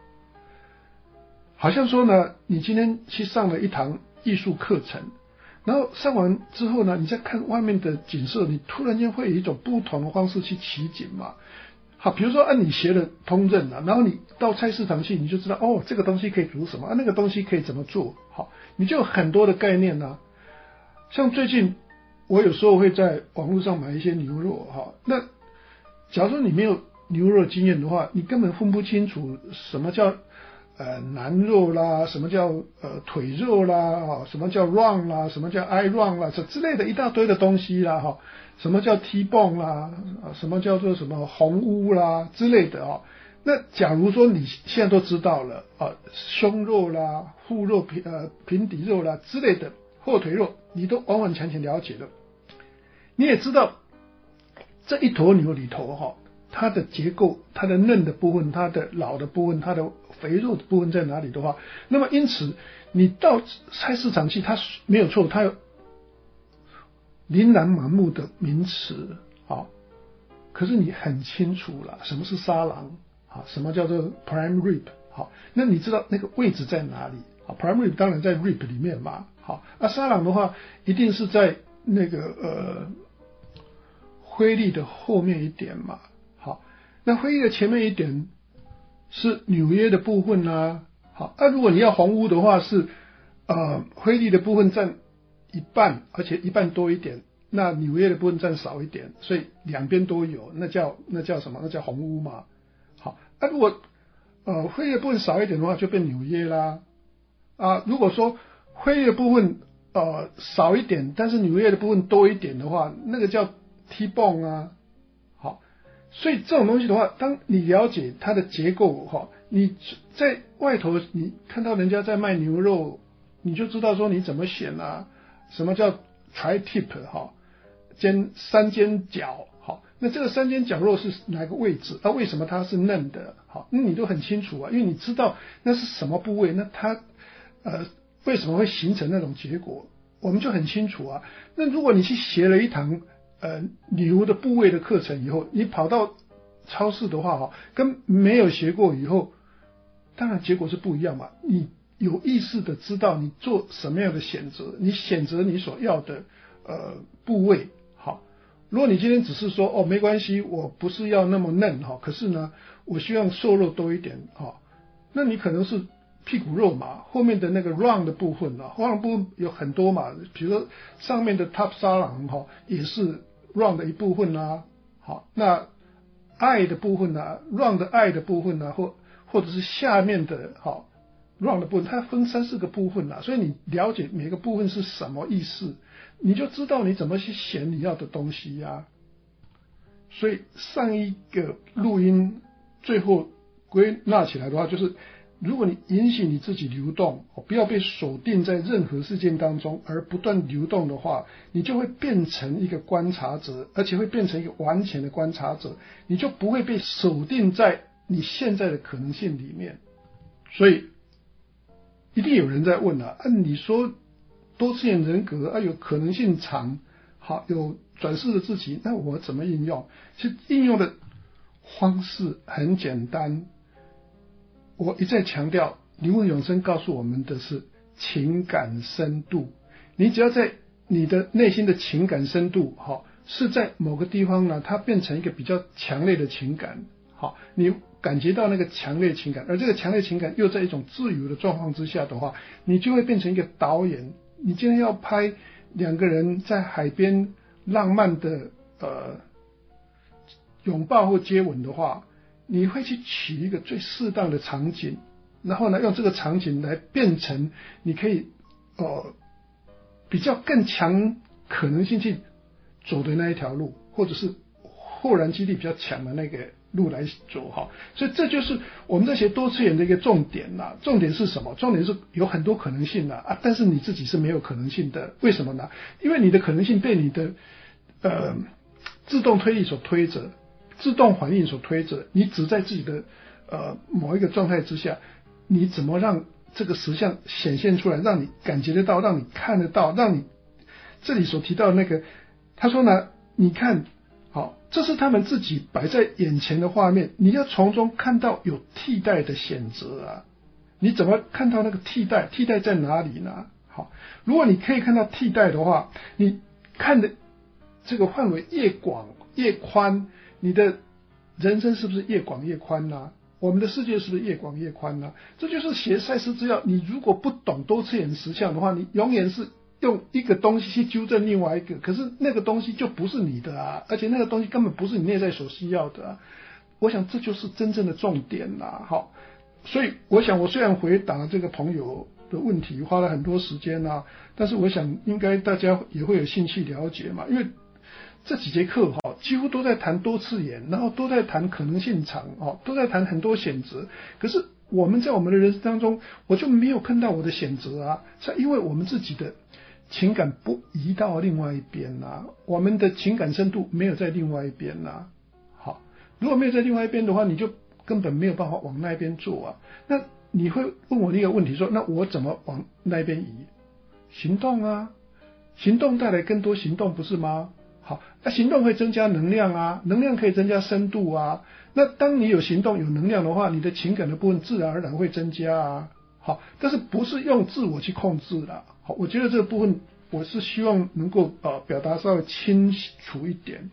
好像说呢，你今天去上了一堂艺术课程，然后上完之后呢，你再看外面的景色，你突然间会有一种不同的方式去取景嘛。好，比如说啊，你学了烹饪啊，然后你到菜市场去，你就知道哦，这个东西可以煮什么啊，那个东西可以怎么做。好，你就有很多的概念啊。像最近我有时候会在网络上买一些牛肉哈，那假如说你没有牛肉经验的话，你根本分不清楚什么叫呃腩肉啦，什么叫呃腿肉啦，哈，什么叫 rump 啦，什么叫 eye rump 啦，这之类的一大堆的东西啦，哈，什么叫 T-bone 啦，什么叫做什么红乌啦之类的啊。那假如说你现在都知道了啊，胸肉啦、腹肉、平呃平底肉啦之类的后腿肉，你都完完全全了解了，你也知道这一头牛里头哈，它的结构、它的嫩的部分、它的老的部分、它的肥肉的部分在哪里的话，那么因此你到菜市场去，它没有错，它有琳琅满目的名词啊，可是你很清楚了什么是沙囊啊，什么叫做 prime rib 好，那你知道那个位置在哪里啊 ？prime rib 当然在 rib 里面嘛，好，那沙囊的话一定是在那个呃。灰粒的后面一点嘛，好，那灰粒的前面一点是纽约的部分啊，好，那、啊、如果你要红屋的话是呃灰粒的部分占一半，而且一半多一点，那纽约的部分占少一点，所以两边都有，那叫那叫什么？那叫红屋嘛，好，那、啊、如果呃灰粒的部分少一点的话，就变纽约啦，啊，如果说灰粒的部分呃少一点，但是纽约的部分多一点的话，那个叫T-bone 啊，好，所以这种东西的话，当你了解它的结构哈，你在外头你看到人家在卖牛肉，你就知道说你怎么选啊，什么叫 tri-tip 哈，尖三尖角，好，那这个三尖角肉是哪个位置？那、啊、为什么它是嫩的？好，那你都很清楚啊，因为你知道那是什么部位，那它呃为什么会形成那种结果，我们就很清楚啊。那如果你去学了一堂呃，牛的部位的课程以后，你跑到超市的话，哈，跟没有学过以后，当然结果是不一样嘛。你有意识的知道你做什么样的选择，你选择你所要的呃部位，好。如果你今天只是说哦没关系，我不是要那么嫩哈，可是呢，我希望瘦肉多一点哈，那你可能是屁股肉嘛，后面的那个 rump 的部分啊 ，rump 部分有很多嘛，比如说上面的 top 沙囊哈，也是rump 的一部分啊，好，那 eye 的部分啊 rump 的 eye 的部分啊，或或者是下面的好 rump 的部分，它分三四个部分啊，所以你了解每个部分是什么意思，你就知道你怎么去选你要的东西呀、啊。所以上一个录音最后归纳起来的话，就是如果你允许你自己流动，不要被锁定在任何事件当中而不断流动的话，你就会变成一个观察者，而且会变成一个完全的观察者，你就不会被锁定在你现在的可能性里面。所以一定有人在问啊，啊你说多次元人格啊有可能性场，好，有转世的自己，那我怎么应用？其实应用的方式很简单，我一再强调，灵魂永生告诉我们的是情感深度。你只要在你的内心的情感深度，好，是在某个地方呢，它变成一个比较强烈的情感，好，你感觉到那个强烈情感，而这个强烈情感又在一种自由的状况之下的话，你就会变成一个导演。你今天要拍两个人在海边浪漫的呃拥抱或接吻的话，你会去取一个最适当的场景，然后呢，用这个场景来变成你可以呃比较更强可能性去走的那一条路，或者是后燃几率比较强的那个路来走哈。所以这就是我们在学多次元的一个重点啦。重点是什么？重点是有很多可能性啦啊，但是你自己是没有可能性的。为什么呢？因为你的可能性被你的呃自动推力所推着。自动反应所推着，你只在自己的呃某一个状态之下，你怎么让这个实相显现出来，让你感觉得到，让你看得到，让你这里所提到的那个，他说呢，你看，好，这是他们自己摆在眼前的画面，你要从中看到有替代的选择啊。你怎么看到那个替代？替代在哪里呢？好，如果你可以看到替代的话，你看的这个范围越广越宽，你的人生是不是越广越宽呢？我们的世界是不是越广越宽呢？这就是学赛斯资料，你如果不懂多次元实相的话，你永远是用一个东西去纠正另外一个，可是那个东西就不是你的啊，而且那个东西根本不是你内在所需要的啊。我想这就是真正的重点啦，好。所以我想我虽然回答这个朋友的问题花了很多时间啊，但是我想应该大家也会有兴趣了解嘛，因为这几节课哈几乎都在谈多次元，然后都在谈可能性场哦，都在谈很多选择。可是我们在我们的人生当中，我就没有看到我的选择啊，是因为我们自己的情感不移到另外一边啊，我们的情感深度没有在另外一边啊。好，如果没有在另外一边的话，你就根本没有办法往那边做啊。那你会问我一个问题说，那我怎么往那边移？行动啊，行动带来更多行动，不是吗？好，那行动会增加能量啊，能量可以增加深度啊。那当你有行动有能量的话，你的情感的部分自然而然会增加啊。好，但是不是用自我去控制啦。好，我觉得这个部分我是希望能够呃表达稍微清楚一点。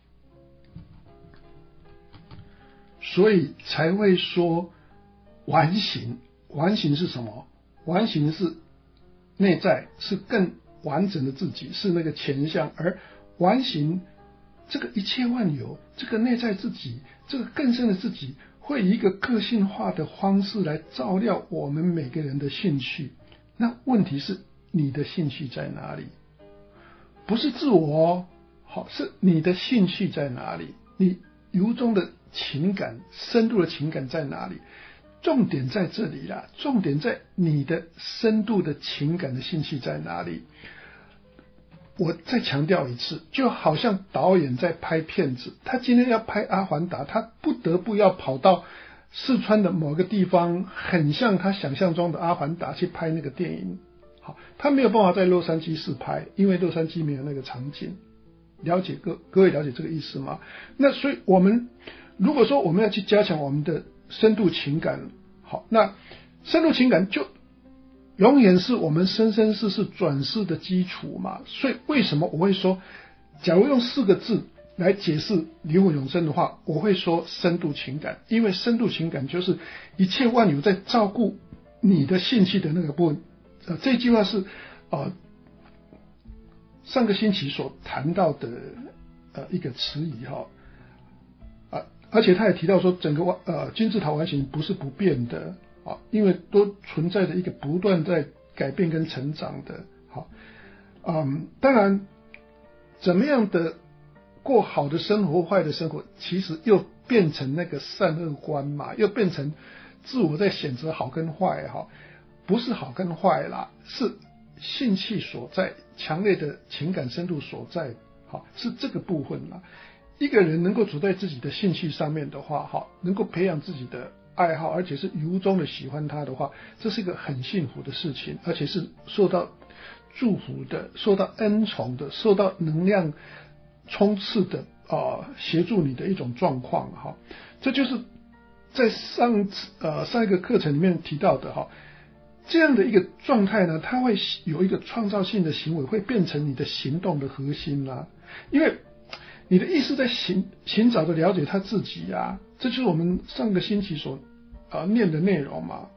所以才会说完形，完形是什么？完形是内在，是更完整的自己，是那个前相。而完形这个一切万有，这个内在自己，这个更深的自己，会以一个个性化的方式来照料我们每个人的兴趣。那问题是你的兴趣在哪里？不是自我哦，好，是你的兴趣在哪里？你由衷的情感，深度的情感在哪里？重点在这里啦，重点在你的深度的情感的兴趣在哪里？我再强调一次，就好像导演在拍片子，他今天要拍《阿凡达》，他不得不要跑到四川的某个地方，很像他想象中的《阿凡达》去拍那个电影。好，他没有办法在洛杉矶市拍，因为洛杉矶没有那个场景。了解各各位了解这个意思吗？那所以我们如果说我们要去加强我们的深度情感，好，那深度情感就永远是我们生生世世转世的基础嘛。所以为什么我会说，假如用四个字来解释灵魂永生的话，我会说深度情感，因为深度情感就是一切万有在照顾你的兴趣的那个部分。呃，这句话是呃上个星期所谈到的呃一个词语哈，啊，而且他也提到说，整个呃金字塔完形不是不变的啊，因为都存在着一个不断在改变跟成长的。好，嗯，当然怎么样的过好的生活、坏的生活，其实又变成那个善恶观嘛，又变成自我在选择好跟坏哈，不是好跟坏啦，是兴趣所在，强烈的情感深度所在，好，是这个部分啦。一个人能够走在自己的兴趣上面的话，好，能够培养自己的爱好，而且是由衷的喜欢它的话，这是一个很幸福的事情，而且是受到祝福的，受到恩宠的，受到能量冲刺的啊，协助你的一种状况哈。这就是在上次呃上一个课程里面提到的哈。这样的一个状态呢，它会有一个创造性的行为，会变成你的行动的核心啦、啊。因为你的意识在寻寻找着了解他自己啊，这就是我们上个星期所啊、呃、念的内容嘛。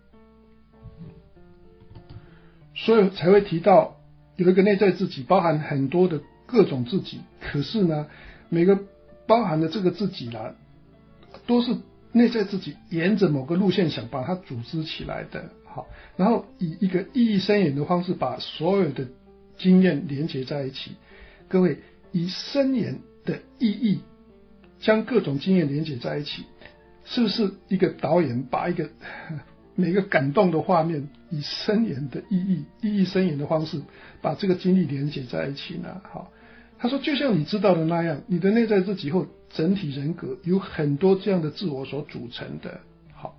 所以才会提到有一个内在自己，包含很多的各种自己，可是呢，每个包含的这个自己啦，都是内在自己沿着某个路线想把它组织起来的。好，然后以一个意义深远的方式把所有的经验连结在一起。各位，以深远的意义将各种经验连结在一起，是不是一个导演把一个每个感动的画面以深远的意义、意义深远的方式把这个经历连结在一起呢？好，他说，就像你知道的那样，你的内在自己或整体人格有很多这样的自我所组成的。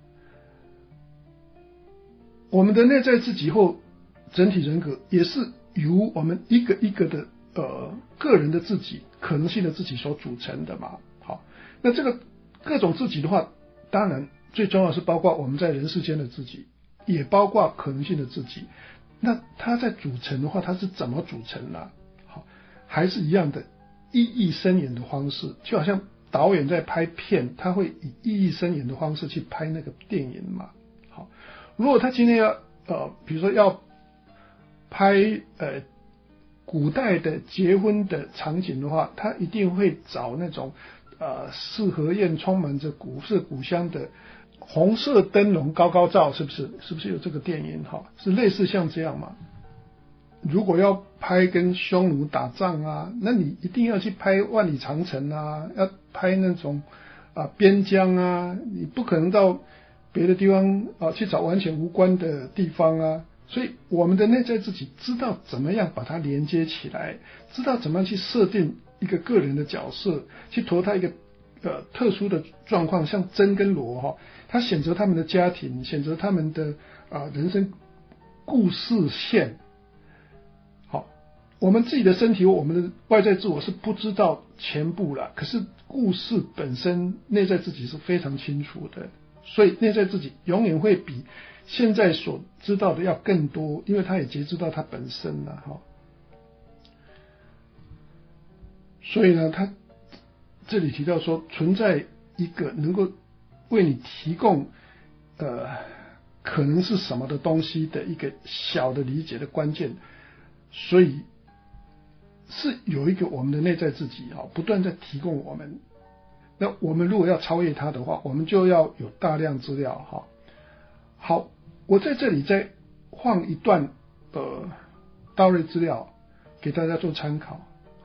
我们的内在自己或整体人格也是由我们一个一个的呃个人的自己，可能性的自己所组成的嘛。好，那这个各种自己的话，当然最重要的是包括我们在人世间的自己，也包括可能性的自己。那它在组成的话，它是怎么组成呢？好，还是一样的意义深远的方式，就好像导演在拍片，他会以意义深远的方式去拍那个电影嘛。好，如果他今天要呃，比如说要拍呃古代的结婚的场景的话，他一定会找那种呃四合院充满着古色古香的红色灯笼高高照，是不是？是不是有这个电影？哈，是类似像这样嘛？如果要拍跟匈奴打仗啊，那你一定要去拍万里长城啊，要拍那种啊边疆啊，你不可能到别的地方啊去找完全无关的地方啊。所以我们的内在自己知道怎么样把它连接起来，知道怎么样去设定一个个人的角色，去投他一个呃特殊的状况，像真跟罗哈，他选择他们的家庭，选择他们的啊、呃、人生故事线。好，我们自己的身体，我们的外在自我是不知道全部了，可是故事本身内在自己是非常清楚的，所以内在自己永远会比现在所知道的要更多，因为他也截知到他本身了哈。所以呢，他这里提到说，存在一个能够为你提供呃可能是什么的东西的一个小的理解的关键，所以是有一个我们的内在自己哈，不断在提供我们。那我们如果要超越它的话，我们就要有大量资料哈。好，我在这里再放一段呃道瑞资料给大家做参考。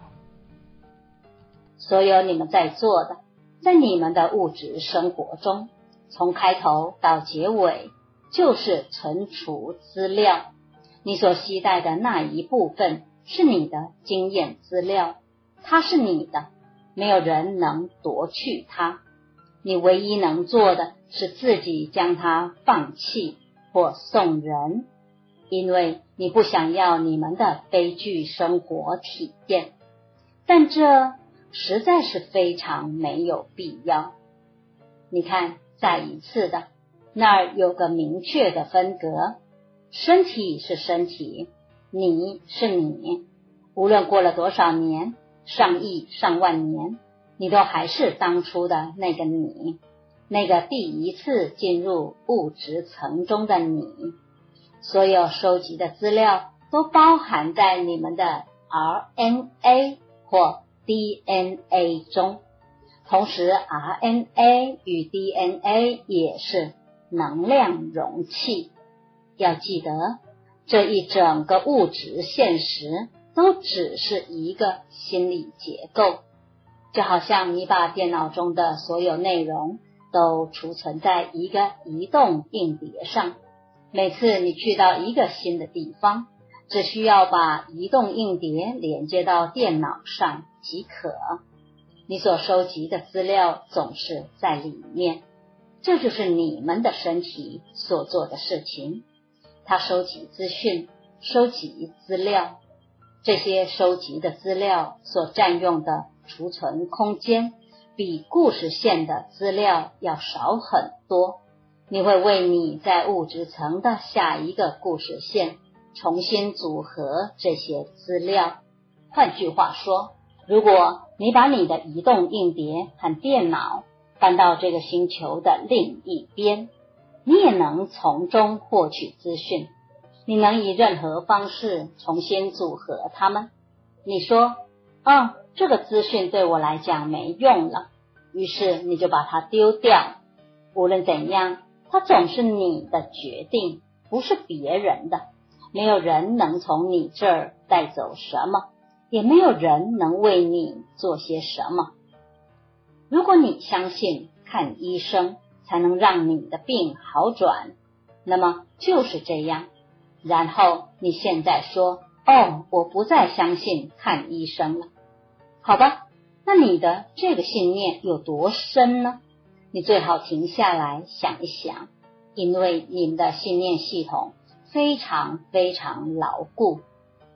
所有你们在做的，在你们的物质生活中，从开头到结尾，就是存储资料。你所携带的那一部分是你的经验资料，它是你的，没有人能夺去它。你唯一能做的是自己将它放弃或送人，因为你不想要你们的悲剧生活体验，但这实在是非常没有必要。你看，再一次的，那儿有个明确的分隔，身体是身体，你是你，无论过了多少年，上亿上万年，你都还是当初的那个你，那个第一次进入物质层中的你。所有收集的资料都包含在你们的 R N A 或 D N A 中，同时 R N A 与 D N A 也是能量容器。要记得，这一整个物质现实都只是一个心理结构，就好像你把电脑中的所有内容都储存在一个移动硬碟上，每次你去到一个新的地方，只需要把移动硬碟连接到电脑上即可。你所收集的资料总是在里面，这就是你们的身体所做的事情。它收集资讯，收集资料，这些收集的资料所占用的储存空间比故事线的资料要少很多。你会为你在物质层的下一个故事线重新组合这些资料。换句话说，如果你把你的移动硬碟和电脑搬到这个星球的另一边，你也能从中获取资讯。你能以任何方式重新组合它们。你说，嗯，这个资讯对我来讲没用了，于是你就把它丢掉。无论怎样，它总是你的决定，不是别人的。没有人能从你这儿带走什么，也没有人能为你做些什么。如果你相信看医生才能让你的病好转，那么就是这样。然后你现在说，哦，我不再相信看医生了。好吧，那你的这个信念有多深呢？你最好停下来想一想，因为你们的信念系统非常非常牢固。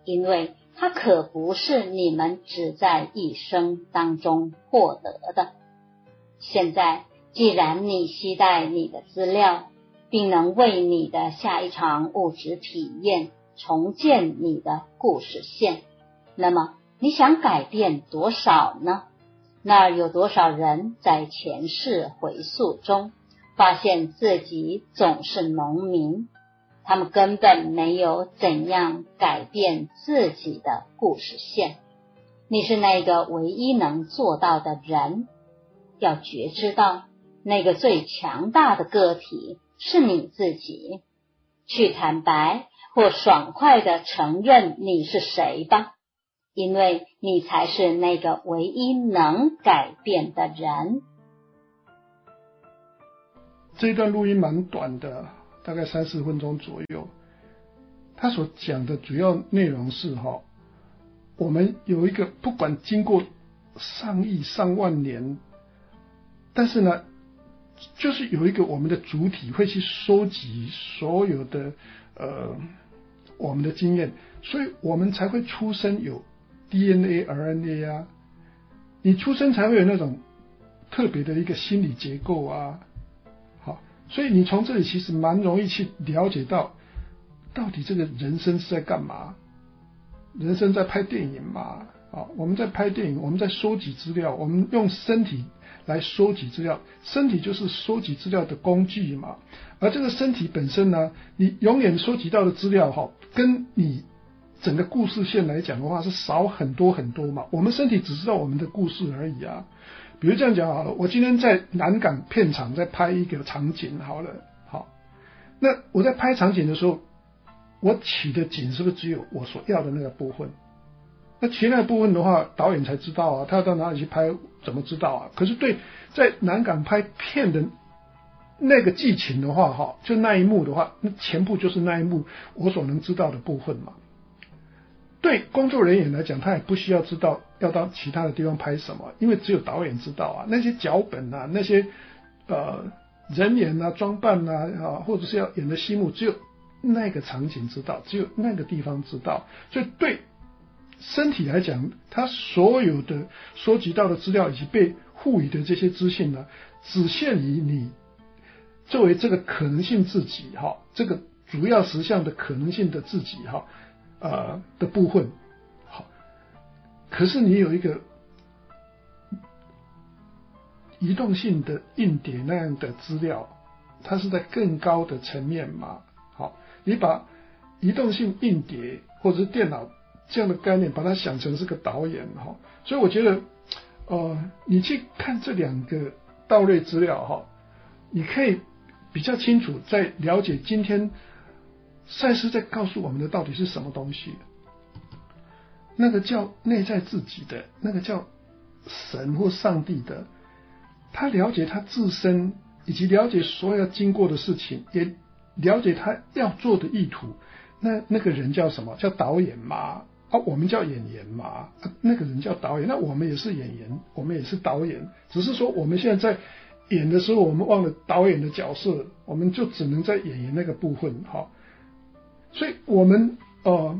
因为它可不是你们只在一生当中获得的。现在既然你携带你的资料，并能为你的下一场物质体验重建你的故事线，那么你想改变多少呢？那儿有多少人在前世回溯中发现自己总是农民，他们根本没有怎样改变自己的故事线。你是那个唯一能做到的人，要觉知到那个最强大的个体是你自己，去坦白或爽快地承认你是谁吧，因为你才是那个唯一能改变的人。 这一段录音蛮短的，大概三十分钟左右。他所讲的主要内容是哈，我们有一个不管经过上亿上万年，但是呢，就是有一个我们的主体会去收集所有的呃我们的经验，所以我们才会出生有 D N A、R N A 啊，你出生才会有那种特别的一个心理结构啊。好，所以你从这里其实蛮容易去了解到，到底这个人生是在干嘛？人生在拍电影嘛？啊，我们在拍电影，我们在收集资料，我们用身体来收集资料，身体就是收集资料的工具嘛。而这个身体本身呢，你永远收集到的资料哈，跟你整个故事线来讲的话是少很多很多嘛。我们身体只知道我们的故事而已啊。比如这样讲好了，我今天在南港片场在拍一个场景好了，好，那我在拍场景的时候，我取的景是不是只有我所要的那个部分？那其他的部分的话，导演才知道啊，他要到哪里去拍，怎么知道啊？可是对在南港拍片的那个剧情的话，哈，就那一幕的话，那全部就是那一幕我所能知道的部分嘛。对工作人员来讲，他也不需要知道要到其他的地方拍什么，因为只有导演知道啊。那些脚本啊，那些呃人演啊、装扮啊，啊，或者是要演的戏目，只有那个场景知道，只有那个地方知道。所以对身体来讲，它所有的收集到的资料以及被赋予的这些资讯呢，只限于你作为这个可能性自己哈，这个主要实相的可能性的自己哈。呃的部分，好，可是你有一个移动性的硬碟那样的资料，它是在更高的层面嘛，好，你把移动性硬碟或者是电脑这样的概念，把它想成是个导演哈，所以我觉得，呃，你去看这两个道类资料哈，你可以比较清楚在了解今天赛斯在告诉我们的到底是什么东西？那个叫内在自己的，那个叫神或上帝的，他了解他自身，以及了解所有经过的事情，也了解他要做的意图。那那个人叫什么？叫导演嘛？啊，我们叫演员嘛？啊，那个人叫导演，那我们也是演员，我们也是导演，只是说我们现在在演的时候，我们忘了导演的角色，我们就只能在演员那个部分哈。所以我们呃，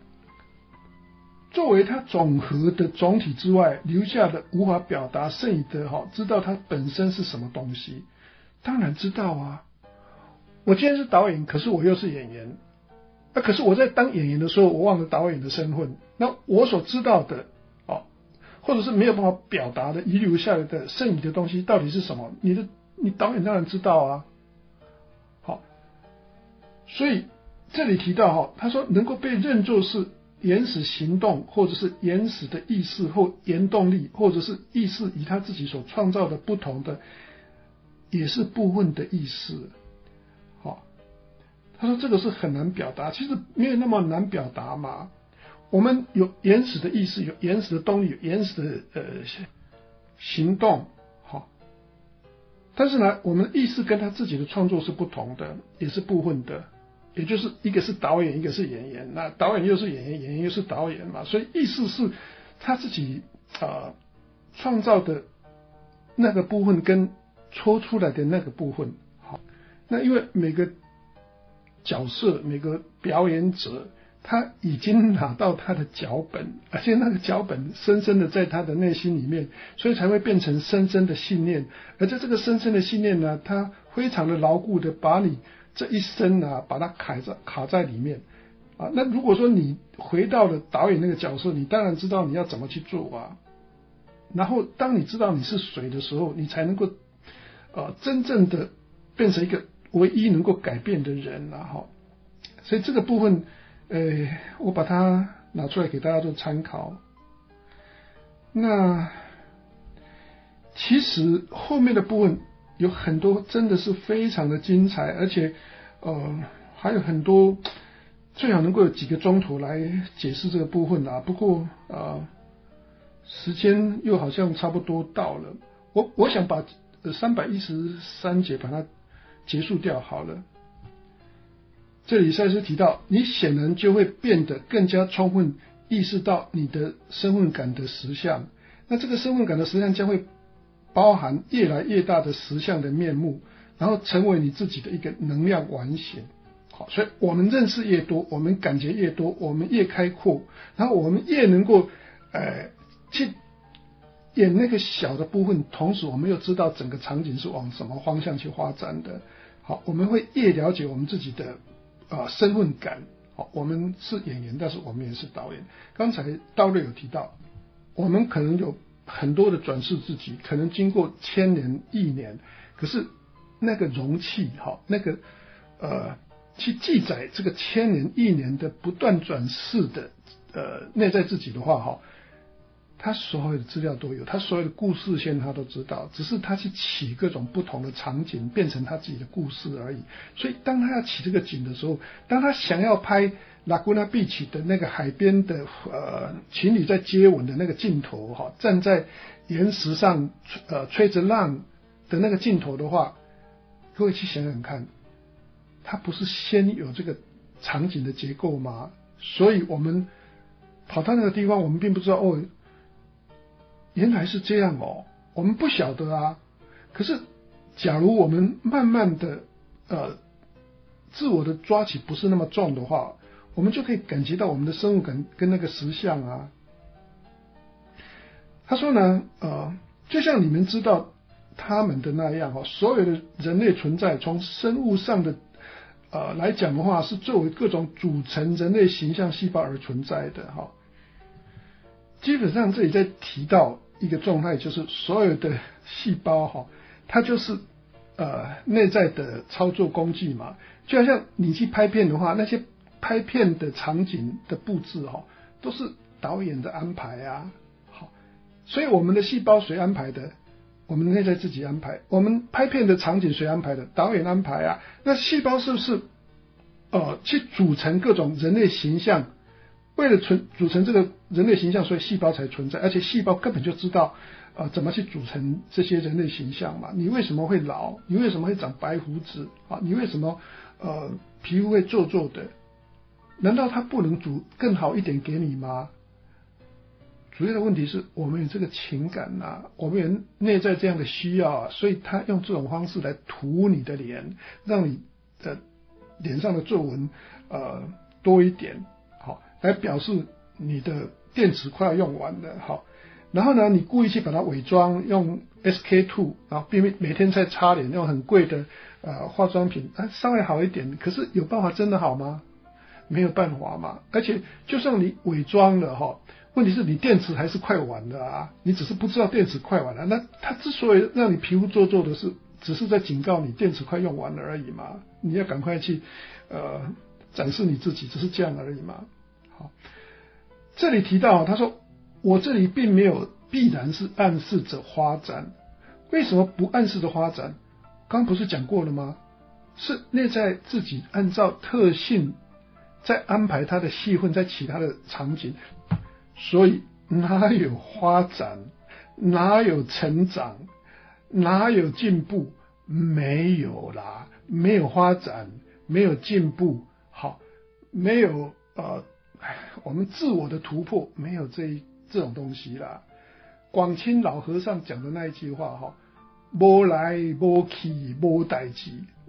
作为它总和的总体之外，留下的无法表达剩余的哈，知道它本身是什么东西，当然知道啊。我今天是导演，可是我又是演员，那、啊、可是我在当演员的时候，我忘了导演的身份，那我所知道的哦，或者是没有办法表达的遗留下来的剩余的东西到底是什么？你的你导演当然知道啊。好，所以。这里提到哈，他说能够被认作是原始行动，或者是原始的意识或原动力，或者是意识与他自己所创造的不同的，也是部分的意识。好，他说这个是很难表达，其实没有那么难表达嘛。我们有原始的意识，有原始的动力，有原始的呃行动，好，但是呢，我们的意识跟他自己的创作是不同的，也是部分的。也就是一个是导演，一个是演员，那导演又是演员，演员又是导演嘛，所以意识是他自己啊创造的那个部分跟抽出来的那个部分。好，那因为每个角色、每个表演者， 他已经拿到他的脚本，而且那个脚本深深的在他的内心里面，所以才会变成深深的信念。而在这个深深的信念呢，他非常的牢固的把你这一生啊，把它卡在卡在里面啊。那如果说你回到了导演那个角色，你当然知道你要怎么去做啊。然后当你知道你是谁的时候，你才能够呃真正的变成一个唯一能够改变的人啊哈。所以这个部分呃我把它拿出来给大家做参考。那其实后面的部分有很多真的是非常的精彩，而且呃还有很多最好能够有几个钟头来解释这个部分啦。不过呃时间又好像差不多到了，我我想把三百一十三节把它结束掉好了。这里赛斯提到，你显然就会变得更加充分意识到你的身份感的实相，那这个身份感的实相将会包含越来越大的实相的面目，然后成为你自己的一个能量完形。好，所以我们认识越多，我们感觉越多，我们越开阔，然后我们越能够呃去演那个小的部分，同时我们又知道整个场景是往什么方向去发展的。好，我们会越了解我们自己的呃身份感。好，我们是演员，但是我们也是导演。刚才道瑞有提到，我们可能有很多的转世自己，可能经过千年亿年，可是那个容器哈，那个呃去记载这个千年亿年的不断转世的呃内在自己的话哈，他所有的资料都有，他所有的故事线他都知道，只是他去起各种不同的场景变成他自己的故事而已。所以当他要起这个景的时候，当他想要拍拉古纳比奇的那个海边的呃情侣在接吻的那个镜头哈，站在岩石上呃吹着浪的那个镜头的话，各位去想想看，他不是先有这个场景的结构吗？所以我们跑到那个地方，我们并不知道哦，原来是这样哦，我们不晓得啊。可是假如我们慢慢的呃自我的抓起不是那么重的话，我们就可以感觉到我们的生物感跟那个实相啊。他说呢呃就像你们知道他们的那样哦，所有的人类存在从生物上的呃来讲的话，是作为各种组成人类形象细胞而存在的哈。基本上这里在提到一个状态，就是所有的细胞哈，它就是呃内在的操作工具嘛。就好像你去拍片的话，那些拍片的场景的布置哈，都是导演的安排啊。好，所以我们的细胞谁安排的？我们内在自己安排。我们拍片的场景谁安排的？导演安排啊。那细胞是不是呃去组成各种人类形象？为了存组成这个人类形象，所以细胞才存在，而且细胞根本就知道呃怎么去组成这些人类形象嘛。你为什么会老？你为什么会长白胡子啊？你为什么呃皮肤会皱皱的？难道它不能组更好一点给你吗？主要的问题是我们有这个情感啊，我们有内在这样的需要啊，所以他用这种方式来涂你的脸，让你的脸上的皱纹呃多一点。好，来表示你的电池快要用完了。好，然后呢，你故意去把它伪装，用 S K 二， 然后并每天在擦脸，用很贵的呃化妆品，啊稍微好一点，可是有办法真的好吗？没有办法嘛。而且就算你伪装了哈，问题是你电池还是快完了啊，你只是不知道电池快完了。那它之所以让你皮肤皱皱的是，只是在警告你电池快用完了而已嘛。你要赶快去呃展示你自己，只是这样而已嘛。好，这里提到他说，我这里并没有必然是暗示着发展。为什么不暗示着发展？刚不是讲过了吗？是内在自己按照特性在安排他的戏份在其他的场景，所以哪有发展，哪有成长，哪有进步？没有啦，没有发展，没有进步，好，没有呃我们自我的突破，没有这一这种东西啦。广清老和尚讲的那一句话哈，无来无去无代志，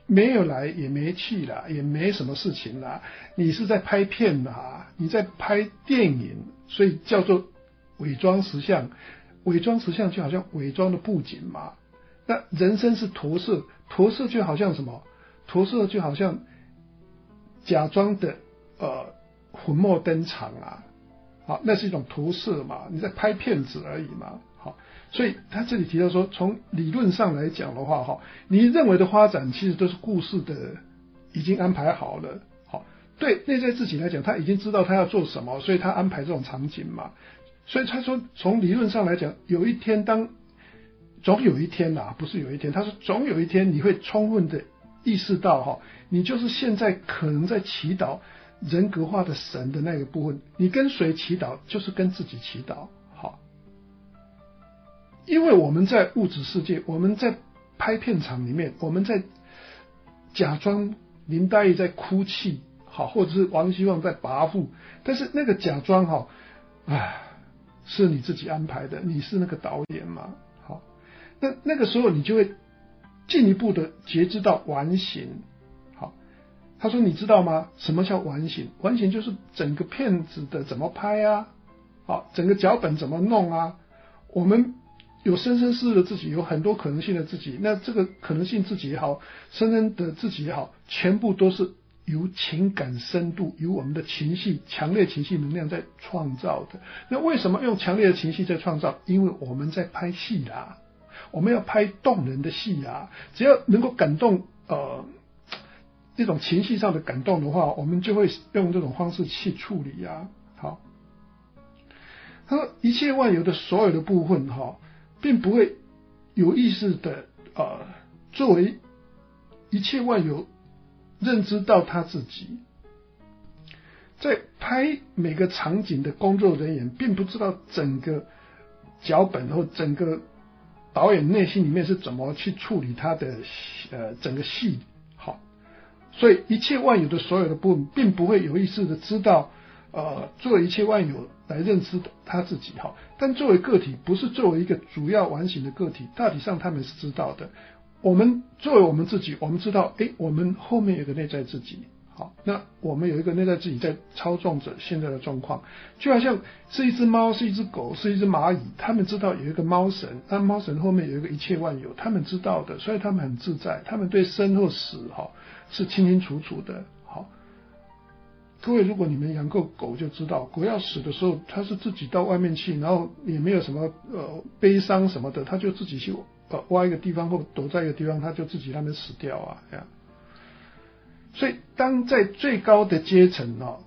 没有来也没去啦，也没什么事情啦，你是在拍片啦，你在拍电影，所以叫做伪装实相。伪装实相就好像伪装的布景嘛。那人生是投射，投射就好像什么？投射就好像假装的呃粉墨登场啊，好，那是一种投射嘛，你在拍片子而已嘛。好，所以他这里提到说，从理论上来讲的话，哈，你认为的发展其实都是故事的已经安排好了。好，对内在自己来讲，他已经知道他要做什么，所以他安排这种场景嘛。所以他说，从理论上来讲，有一天当总有一天呐、啊，不是有一天，他说总有一天你会充分的意识到哈，你就是现在可能在祈祷人格化的神的那个部分，你跟谁祈祷就是跟自己祈祷。好，因为我们在物质世界，我们在拍片场里面，我们在假装林黛玉在哭泣，好，或者是王希望在跋扈，但是那个假装哈，唉，是你自己安排的，你是那个导演嘛。好，那那个时候你就会进一步的觉知到完形。好，他说你知道吗？什么叫完形？完形就是整个片子的怎么拍啊，好，整个脚本怎么弄啊。我们有生生世世的自己，有很多可能性的自己，那这个可能性自己也好，生生的自己也好，全部都是由情感深度，由我们的情绪、强烈情绪能量在创造的。那为什么用强烈的情绪在创造？因为我们在拍戏啦，我们要拍动人的戏啊，只要能够感动呃这种情绪上的感动的话，我们就会用这种方式去处理啊。好，他说一切万有的所有的部分哈，并不会有意识的呃作为一切万有认知到他自己。在拍每个场景的工作人员并不知道整个脚本或整个导演内心里面是怎么去处理他的呃整个戏。好，所以一切万有的所有的部分并不会有意识的知道呃作为一切万有来认知他自己。好，但作为个体，不是作为一个主要完形的个体，大体上他们是知道的。我们作为我们自己，我们知道，诶，我们后面有个内在自己。好，那我们有一个内在自己在操纵着现在的状况，就好像是一只猫，是一只狗，是一只蚂蚁，他们知道有一个猫神，那猫神后面有一个一切万有，他们知道的，所以他们很自在，他们对生或死哈是清清楚楚的。好，各位，如果你们养过狗就知道，狗要死的时候，它是自己到外面去，然后也没有什么呃悲伤什么的，它就自己去呃挖一个地方或躲在一个地方，它就自己那边死掉啊，这样。所以当在最高的阶层哦，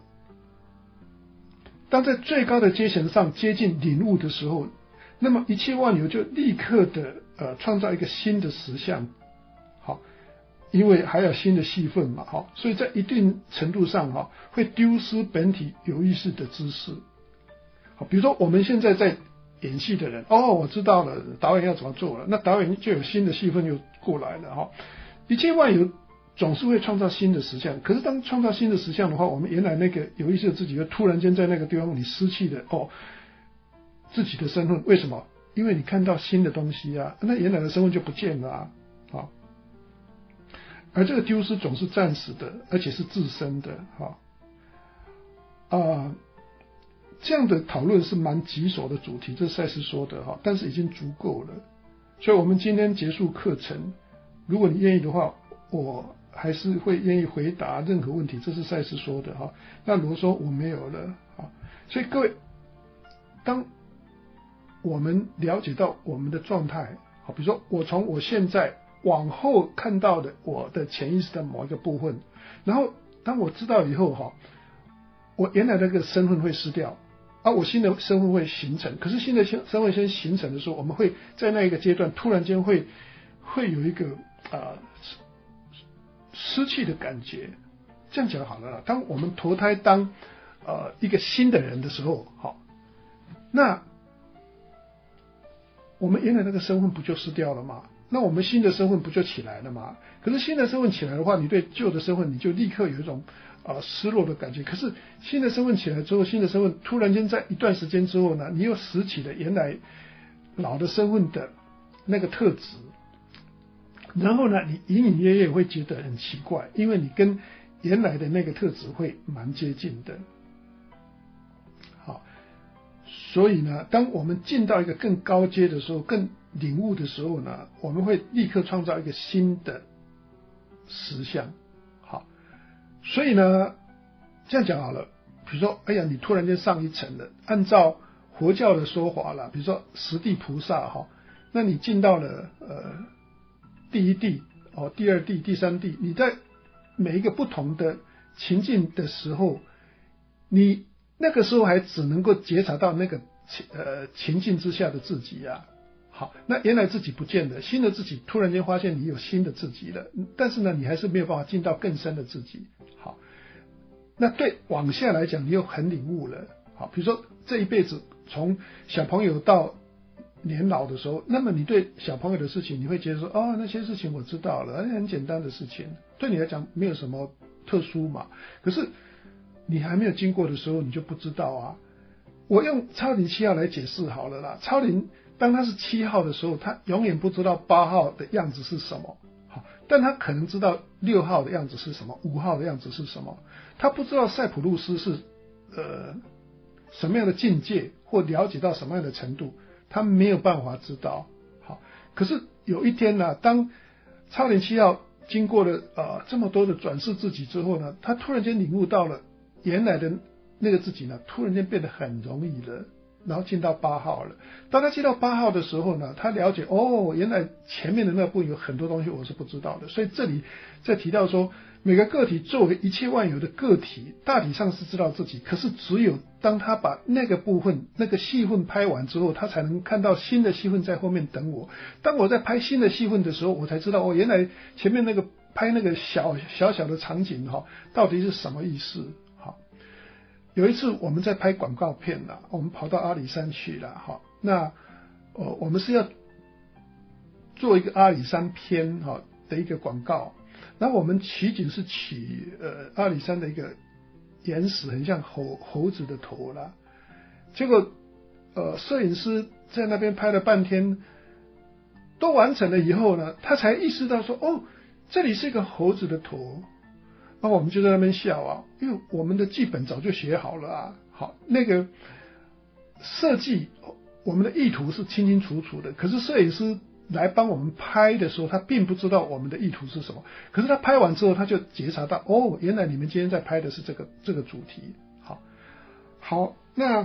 当在最高的阶层上接近领悟的时候，那么一切万有就立刻的呃创造一个新的实相。好，因为还有新的戏份嘛，好，所以在一定程度上哈会丢失本体有意识的知识。好，比如说我们现在在演戏的人，哦，我知道了导演要怎么做了，那导演就有新的戏份又过来了哈。一切万有总是会创造新的实相，可是当创造新的实相的话，我们原来那个有意识的自己就突然间在那个地方你失去了哦自己的身份。为什么？因为你看到新的东西啊，那原来的身份就不见了啊。好，而这个丢失总是暂时的，而且是自身的。哈啊、呃，这样的讨论是蛮棘手的主题，这是赛斯说的哈，但是已经足够了。所以我们今天结束课程，如果你愿意的话，我还是会愿意回答任何问题，这是赛斯说的哈。那如果说我没有了，好，所以各位，当我们了解到我们的状态，好，比如说我从我现在往后看到的我的潜意识的某一个部分，然后当我知道以后哈，我原来那个身份会失掉，啊，我新的身份会形成。可是新的身份先形成的时候，我们会在那一个阶段突然间会会有一个啊。呃失去的感觉。这样讲好了啦，当我们投胎当呃一个新的人的时候，好，那我们原来那个身份不就失掉了吗？那我们新的身份不就起来了吗？可是新的身份起来的话，你对旧的身份你就立刻有一种呃失落的感觉。可是新的身份起来之后，新的身份突然间在一段时间之后呢，你又拾起了原来老的身份的那个特质。 然后呢，你隐隐约约会觉得很奇怪，因为你跟原来的那个特质会蛮接近的。好，所以呢，当我们进到一个更高阶的时候，更领悟的时候呢，我们会立刻创造一个新的实相。好，所以呢，这样讲好了，比如说，哎呀，你突然间上一层了，按照佛教的说法啦，比如说十地菩萨哈，那你进到了呃第一地哦，第二地、第三地，你在每一个不同的情境的时候，你那个时候还只能够觉察到那个呃情境之下的自己啊。好，那原来自己不见了，新的自己突然间发现你有新的自己了，但是呢，你还是没有办法进到更深的自己。好，那对往下来讲，你又很领悟了。好，比如说这一辈子从小朋友到年老的时候，那么你对小朋友的事情，你会觉得说，哦，那些事情我知道了，很简单的事情，对你来讲没有什么特殊嘛。可是你还没有经过的时候，你就不知道啊。我用超龄七号来解释好了啦。超龄当他是七号的时候，他永远不知道八号的样子是什么，好，但他可能知道六号的样子是什么，五号的样子是什么。他不知道塞浦路斯是呃什么样的境界，或了解到什么样的程度，他没有办法知道。好，可是有一天呢，当超龄七号经过了呃这么多的转世自己之后呢，他突然间领悟到了原来的那个自己呢，突然间变得很容易了，然后进到八号了。当他进到八号的时候呢，他了解哦，原来前面的那部分有很多东西我是不知道的。所以这里在提到说，每个个体作为一切万有的个体，大体上是知道自己，可是只有当他把那个部分那个戏份拍完之后，他才能看到新的戏份在后面等我。当我在拍新的戏份的时候，我才知道哦，原来前面那个拍那个小小小的场景哈，到底是什么意思。有一次我们在拍广告片啦，我们跑到阿里山去了哈，那呃我们是要做一个阿里山篇哈的一个广告，然后我们取景是取呃阿里山的一个岩石很像猴猴子的头啦，结果呃摄影师在那边拍了半天，都完成了以后呢，他才意识到说哦，这里是一个猴子的头。那我们就在那边笑啊，因为我们的剧本早就写好了啊。好，那个设计我们的意图是清清楚楚的，可是摄影师来帮我们拍的时候，他并不知道我们的意图是什么。可是他拍完之后，他就觉察到，哦，原来你们今天在拍的是这个这个主题。好，好，那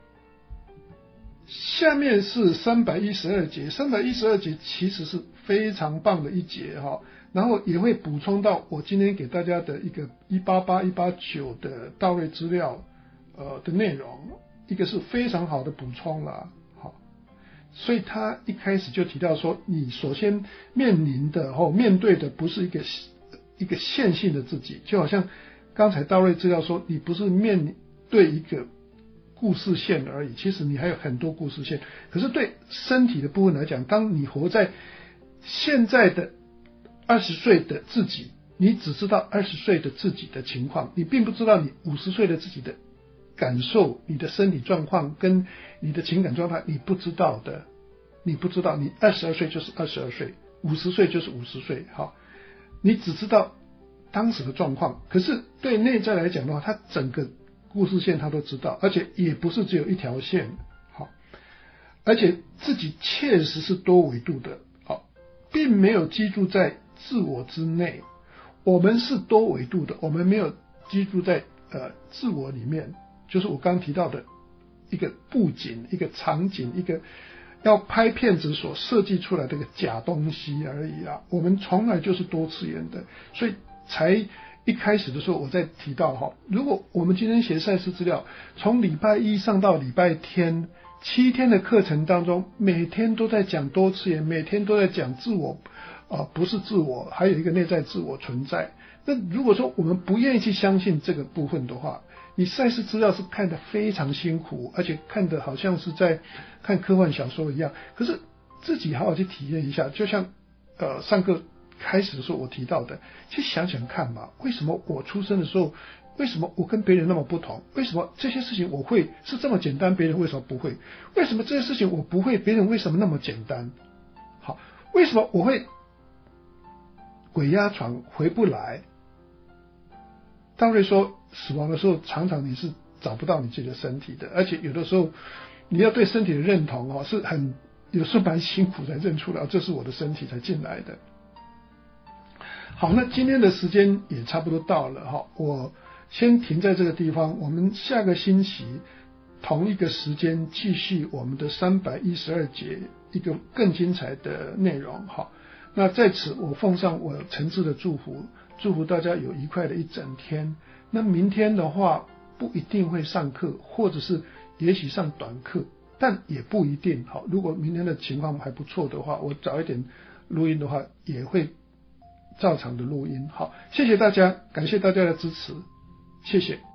下面是三百一十二节，三百一十二节其实是非常棒的一节哈。然后也会补充到我今天给大家的一个一八八一八九的到位资料呃的内容，一个是非常好的补充啦。好，所以他一开始就提到说，你首先面临的或面对的不是一个一个线性的自己，就好像刚才到位资料说，你不是面对一个故事线而已，其实你还有很多故事线。可是对身体的部分来讲，当你活在现在的二十岁的自己，你只知道二十岁的自己的情况，你并不知道你五十岁的自己的感受，你的身体状况跟你的情感状态，你不知道的，你不知道，你二十二岁就是二十二岁，五十岁就是五十岁，好，你只知道当时的状况。可是对内在来讲的话，他整个故事线他都知道，而且也不是只有一条线，好，而且自己确实是多维度的，好，并没有居住在自我之内，我们是多维度的，我们没有居住在呃自我里面，就是我刚刚提到的一个布景、一个场景、一个要拍片子所设计出来的一个假东西而已啊。我们从来就是多次元的，所以才一开始的时候我在提到哈，如果我们今天写赛事资料，从礼拜一上到礼拜天，七天的课程当中，每天都在讲多次元，每天都在讲自我。啊、呃，不是自我，还有一个内在自我存在。那如果说我们不愿意去相信这个部分的话，你赛事资料是看得非常辛苦，而且看得好像是在看科幻小说一样。可是自己好好去体验一下，就像呃上课开始的时候我提到的，去想想看嘛，为什么我出生的时候，为什么我跟别人那么不同？为什么这些事情我会是这么简单，别人为什么不会？为什么这些事情我不会，别人为什么那么简单？好，为什么我会鬼压床回不来。大卫说死亡的时候常常你是找不到你自己的身体的，而且有的时候你要对身体的认同哦，是很有时候蛮辛苦才认出来，这是我的身体才进来的。好，那今天的时间也差不多到了哈，我先停在这个地方，我们下个星期同一个时间继续我们的三百一十二节一个更精彩的内容哈。那在此我奉上我诚挚的祝福，祝福大家有愉快的一整天。那明天的话不一定会上课，或者是也许上短课，但也不一定好。如果明天的情况还不错的话，我早一点录音的话也会照常的录音。好，谢谢大家，感谢大家的支持，谢谢。